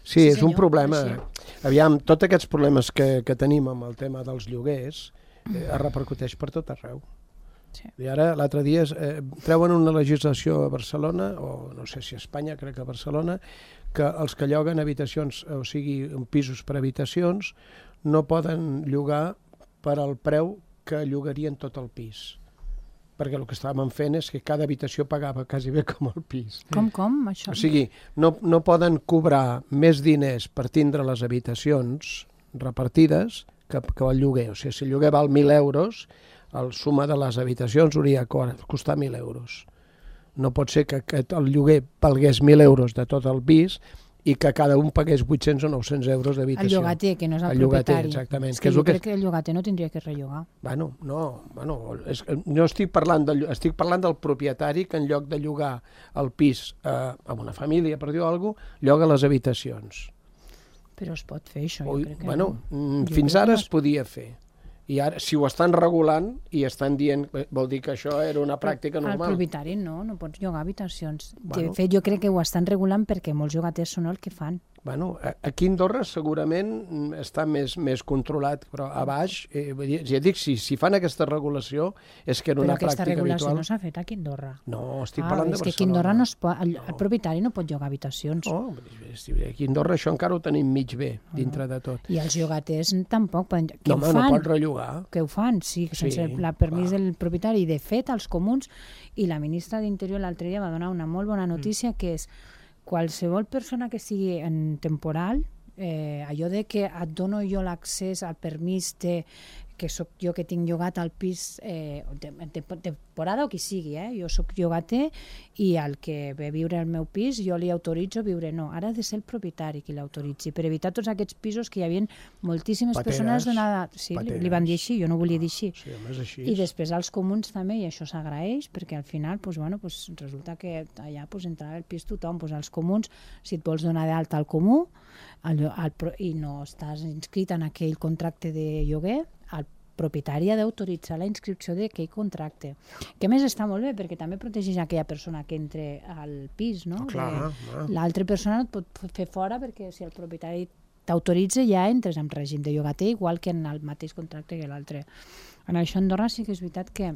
Sí, Sí, és un senyor, problema. sí. Aviam, tots aquests problemes que, que tenim amb el tema dels lloguers eh, es repercuteix per tot arreu. Sí. I ara, l'altre dia, eh, treuen una legislació a Barcelona, o no sé si a Espanya, crec que a Barcelona, que els que lloguen habitacions, o sigui, pisos per habitacions, no poden llogar per al preu que llogarien tot el pis. Perquè el que estàvem fent és que cada habitació pagava quasi bé com el pis. Com, com, això? O sigui, no, no poden cobrar més diners per tindre les habitacions repartides que, que el lloguer. O sigui, si el lloguer val mil euros, el suma de les habitacions hauria de costar mil euros. No pot ser que, que el lloguer valgués mil euros de tot el pis i que cada un pagués vuit-cents o nou-cents euros d'habitació. El llogater, que no és el, el llogater, propietari. exactament. És que, que és jo el que... crec que el llogater no tindria que rellogar. Bueno, no, bueno, és, no estic parlant, del, estic parlant del propietari que en lloc de llogar el pis eh, a una família, per dir alguna cosa, lloga les habitacions. Però es pot fer això, O, jo crec que bueno, no. Jo fins crec ara que es podia fer. I ara, si ho estan regulant i estan dient, vol dir que això era una pràctica normal. El propietari no, no pots llogar habitacions. Bueno. De fet, jo crec que ho estan regulant perquè molts llogaters són el que fan. Bueno, aquí a Andorra segurament està més, més controlat, però a baix, eh, ja dic, si, si fan aquesta regulació és que era Però una aquesta pràctica regulació habitual. no s'ha fet aquí a Andorra. No, estic ah, parlant de és Barcelona. que aquí a Andorra no es pot, el, No. el propietari no pot llogar habitacions. No, aquí a Andorra això encara ho tenim mig bé, dintre de tot. I els llogaters tampoc poden... Què No, ho home, fan? no pot rellogar. Que ho fan, sí, Sí, sense el permís clar. del propietari. De fet, els comuns i la ministra d'Interior l'altre dia va donar una molt bona notícia, que és qualsevol persona que sigui en temporal, eh, allò de que et dono jo l'accés al permís de que sóc jo que tinc llogat al pis eh, de, de, temporada o qui sigui, eh? Jo sóc llogater i el que ve a viure al meu pis jo li autoritzo viure. No, ara ha de ser el propietari qui l'autoritzi, per evitar tots aquests pisos que hi havia moltíssimes Pateres, persones donades... Sí, li, li van dir així, jo no volia dir així. Sí, home, és així. I després als comuns també, i això s'agraeix, perquè al final pues, bueno, pues, resulta que allà pues, entrava el pis tothom. Pues, als comuns, si et vols donar d'alta al comú el, el, i no estàs inscrit en aquell contracte de lloguer, el propietari ha d'autoritzar la inscripció d'aquell contracte. Que a més està molt bé, perquè també protegeix aquella persona que entre al pis, no? Oh, clar, clar. L'altra persona no et pot fer fora perquè si el propietari t'autoritza ja entres en règim de llogater, igual que en el mateix contracte que l'altre. En això a Andorra sí que és veritat que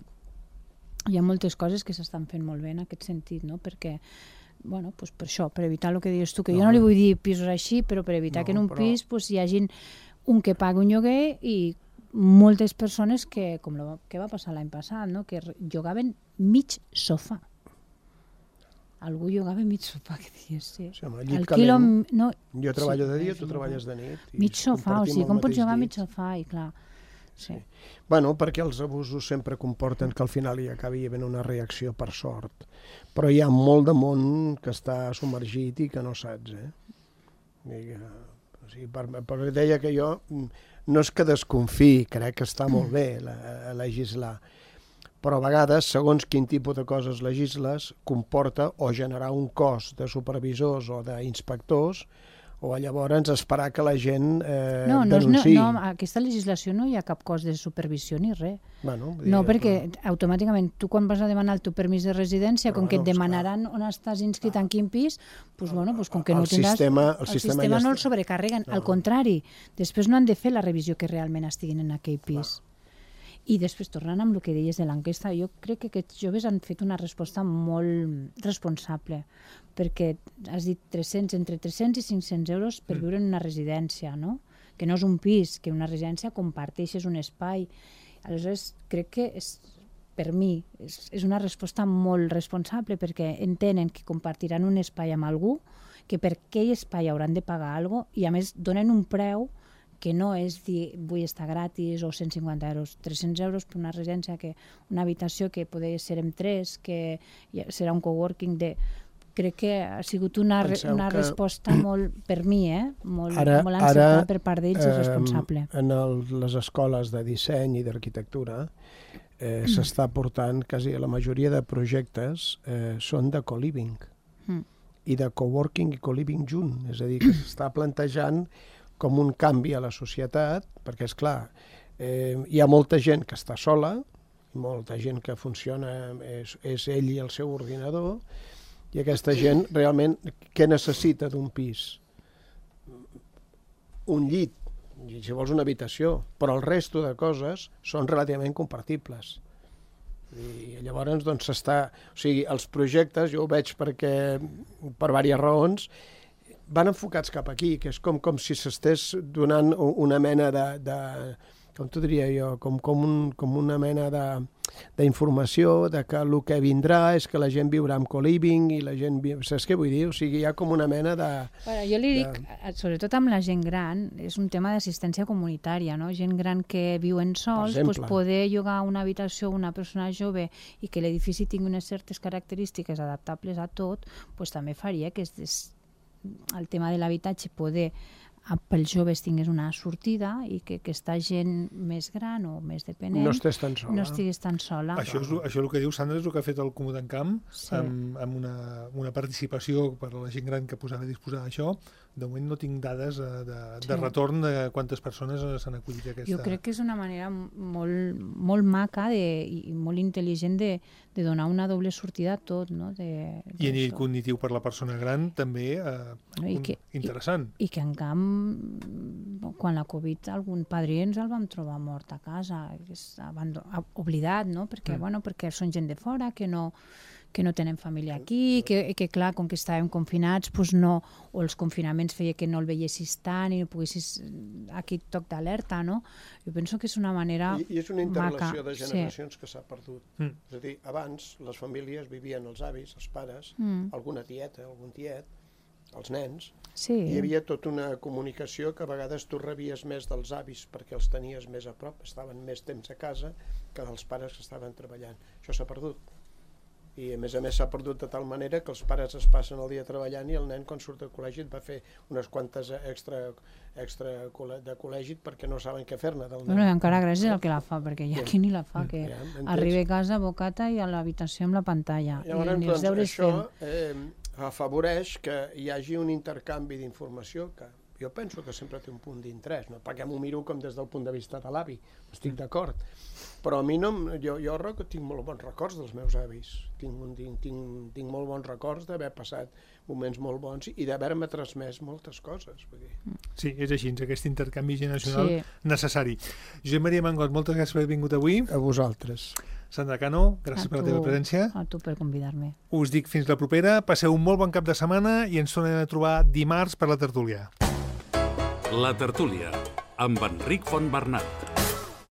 hi ha moltes coses que s'estan fent molt bé en aquest sentit, no? Perquè bueno, pues per això, per evitar el que dius tu, que no. Jo no li vull dir pisos així, però per evitar no, que en un però... pis pues, hi hagin un que pagui un lloguer i moltes persones que, com lo que va passar l'any passat, no? Que llogaven mig sofà. Algú llogava mig sofà, que dius, sí. Sí, home, llit quilo, calent. no, jo treballo sí, de dia, sí, tu sí, treballes de nit. Mig sofà, o sigui, com pots llogar mig llit. sofà? I clar, sí. Sí. Bueno, perquè els abusos sempre comporten que al final hi acabi havent una reacció per sort. Però hi ha molt de món que està submergit i que no saps, eh? I que, o sigui, per, per deia que jo no és que desconfiï, crec que està molt bé la, a legislar, però a vegades, segons quin tipus de coses legisles, comporta o generar un cos de supervisors o d'inspectors, o llavors esperar que la gent eh, no, no, denunciï. No, no, aquesta legislació no hi ha cap cos de supervisió ni res. Bueno, no, perquè però... automàticament tu quan vas a demanar el teu permís de residència, però com bueno, que et demanaran on estàs inscrit, en quin pis, pues, bueno, pues, com que no el tindràs... Sistema, el, el sistema, sistema ja no està... el sobrecarreguen, no. Al contrari, després no han de fer la revisió que realment estiguin en aquell pis. Clar. I després, tornant amb el que deies de l'enquesta, jo crec que aquests joves han fet una resposta molt responsable, perquè has dit tres-cents, entre tres-cents i cinc-cents euros per viure en una residència, no? Que no és un pis, que una residència comparteixes un espai. Aleshores, crec que és, per mi és, és una resposta molt responsable, perquè entenen que compartiran un espai amb algú, que per aquell espai hauran de pagar alguna cosa, i a més donen un preu que no és dir vull estar gratis o cent cinquanta euros, tres-cents euros per una residència, que una habitació que podria ser amb tres, que serà un coworking de... Crec que ha sigut una, una que... resposta molt, per mi, eh? molt, ara, molt encertada ara, per part d'ells, eh, és responsable. En el, les escoles de disseny i d'arquitectura eh, mm. s'està portant, quasi la majoria de projectes eh, són de co-living mm. i de coworking i co-living junt, és a dir, que s'està plantejant com un canvi a la societat, perquè, és clar, eh, hi ha molta gent que està sola, molta gent que funciona, és, és ell i el seu ordinador, i aquesta gent realment què necessita d'un pis? un llit, i si vols una habitació, però el resto de coses són relativament compartibles. I llavors doncs s'està... O sigui, els projectes, jo ho veig perquè, per diverses raons, van enfocats cap aquí, que és com, com si s'estés donant una mena de... de com t'ho diria jo, com, com, un, com una mena d'informació de, de que el que vindrà és que la gent viurà amb co-living i la gent... Vi... Saps què vull dir? O sigui, hi ha com una mena de... Bueno, jo li dic, de... sobretot amb la gent gran, és un tema d'assistència comunitària, no? Gent gran que viuen sols, pues, poder llogar una habitació a una persona jove i que l'edifici tingui unes certes característiques adaptables a tot, pues, també faria que es, el tema de l'habitatge poder pels joves tingués una sortida i que aquesta gent més gran o més dependent no estigués tan sola. No estigués tan sola. Això és, això és el que diu Sandra, és el que ha fet el Comú d'Encamp, sí. amb, amb una, una participació per a la gent gran que posava a disposar d'això. De moment no tinc dades de, de, sí. de retorn de quantes persones s'han acollit a aquesta... Jo crec que és una manera molt, molt maca de, i molt intel·ligent de, de donar una doble sortida a tot. No? De, de I a nivell cognitiu per la persona gran també eh, bueno, i que, interessant. I, I que en camp, quan la Covid, algun padrí ens el vam trobar mort a casa, és oblidat, no? perquè, mm. bueno, perquè són gent de fora, que no... que no tenen família aquí, que, que clar, com que estàvem confinats, pues no, o els confinaments feia que no el veiessis tant i no poguessis aquí toc d'alerta, no? Jo penso que és una manera maca. I, i és una interrelació de generacions sí. que s'ha perdut. Mm. És a dir, abans les famílies vivien els avis, els pares, mm. alguna tieta, algun tiet, els nens, sí. i hi havia tota una comunicació que a vegades tu rebies més dels avis perquè els tenies més a prop, estaven més temps a casa que dels pares que estaven treballant. Això s'ha perdut. I a més a més s'ha perdut de tal manera que els pares es passen el dia treballant i el nen quan surt del col·legi et va fer unes quantes extra, extra de col·legi perquè no saben què fer-ne del nen. Bueno, i encara gràcies al que la fa, perquè hi ha qui ni la fa, que ja, arriba a casa, bocata i a l'habitació amb la pantalla. Llavors, I els deures això fem. eh, afavoreix que hi hagi un intercanvi d'informació que jo penso que sempre té un punt d'interès, no? Perquè m'ho miro com des del punt de vista de l'avi, estic d'acord. Però a mi no, jo, jo tinc molt bons records dels meus avis, tinc, un, tinc, tinc, tinc molt bons records d'haver passat moments molt bons i d'haver-me transmès moltes coses. Vull dir. Sí, és així, aquest intercanvi generacional sí. necessari. Josep Maria Mangot, moltes gràcies per haver vingut avui. A vosaltres. Sandra Cano, gràcies a per tu, la teva presència. A tu per convidar-me. Us dic fins la propera, passeu un molt bon cap de setmana i ens tornem a trobar dimarts per la tertúlia. La tertúlia, amb Enric Fontbernat.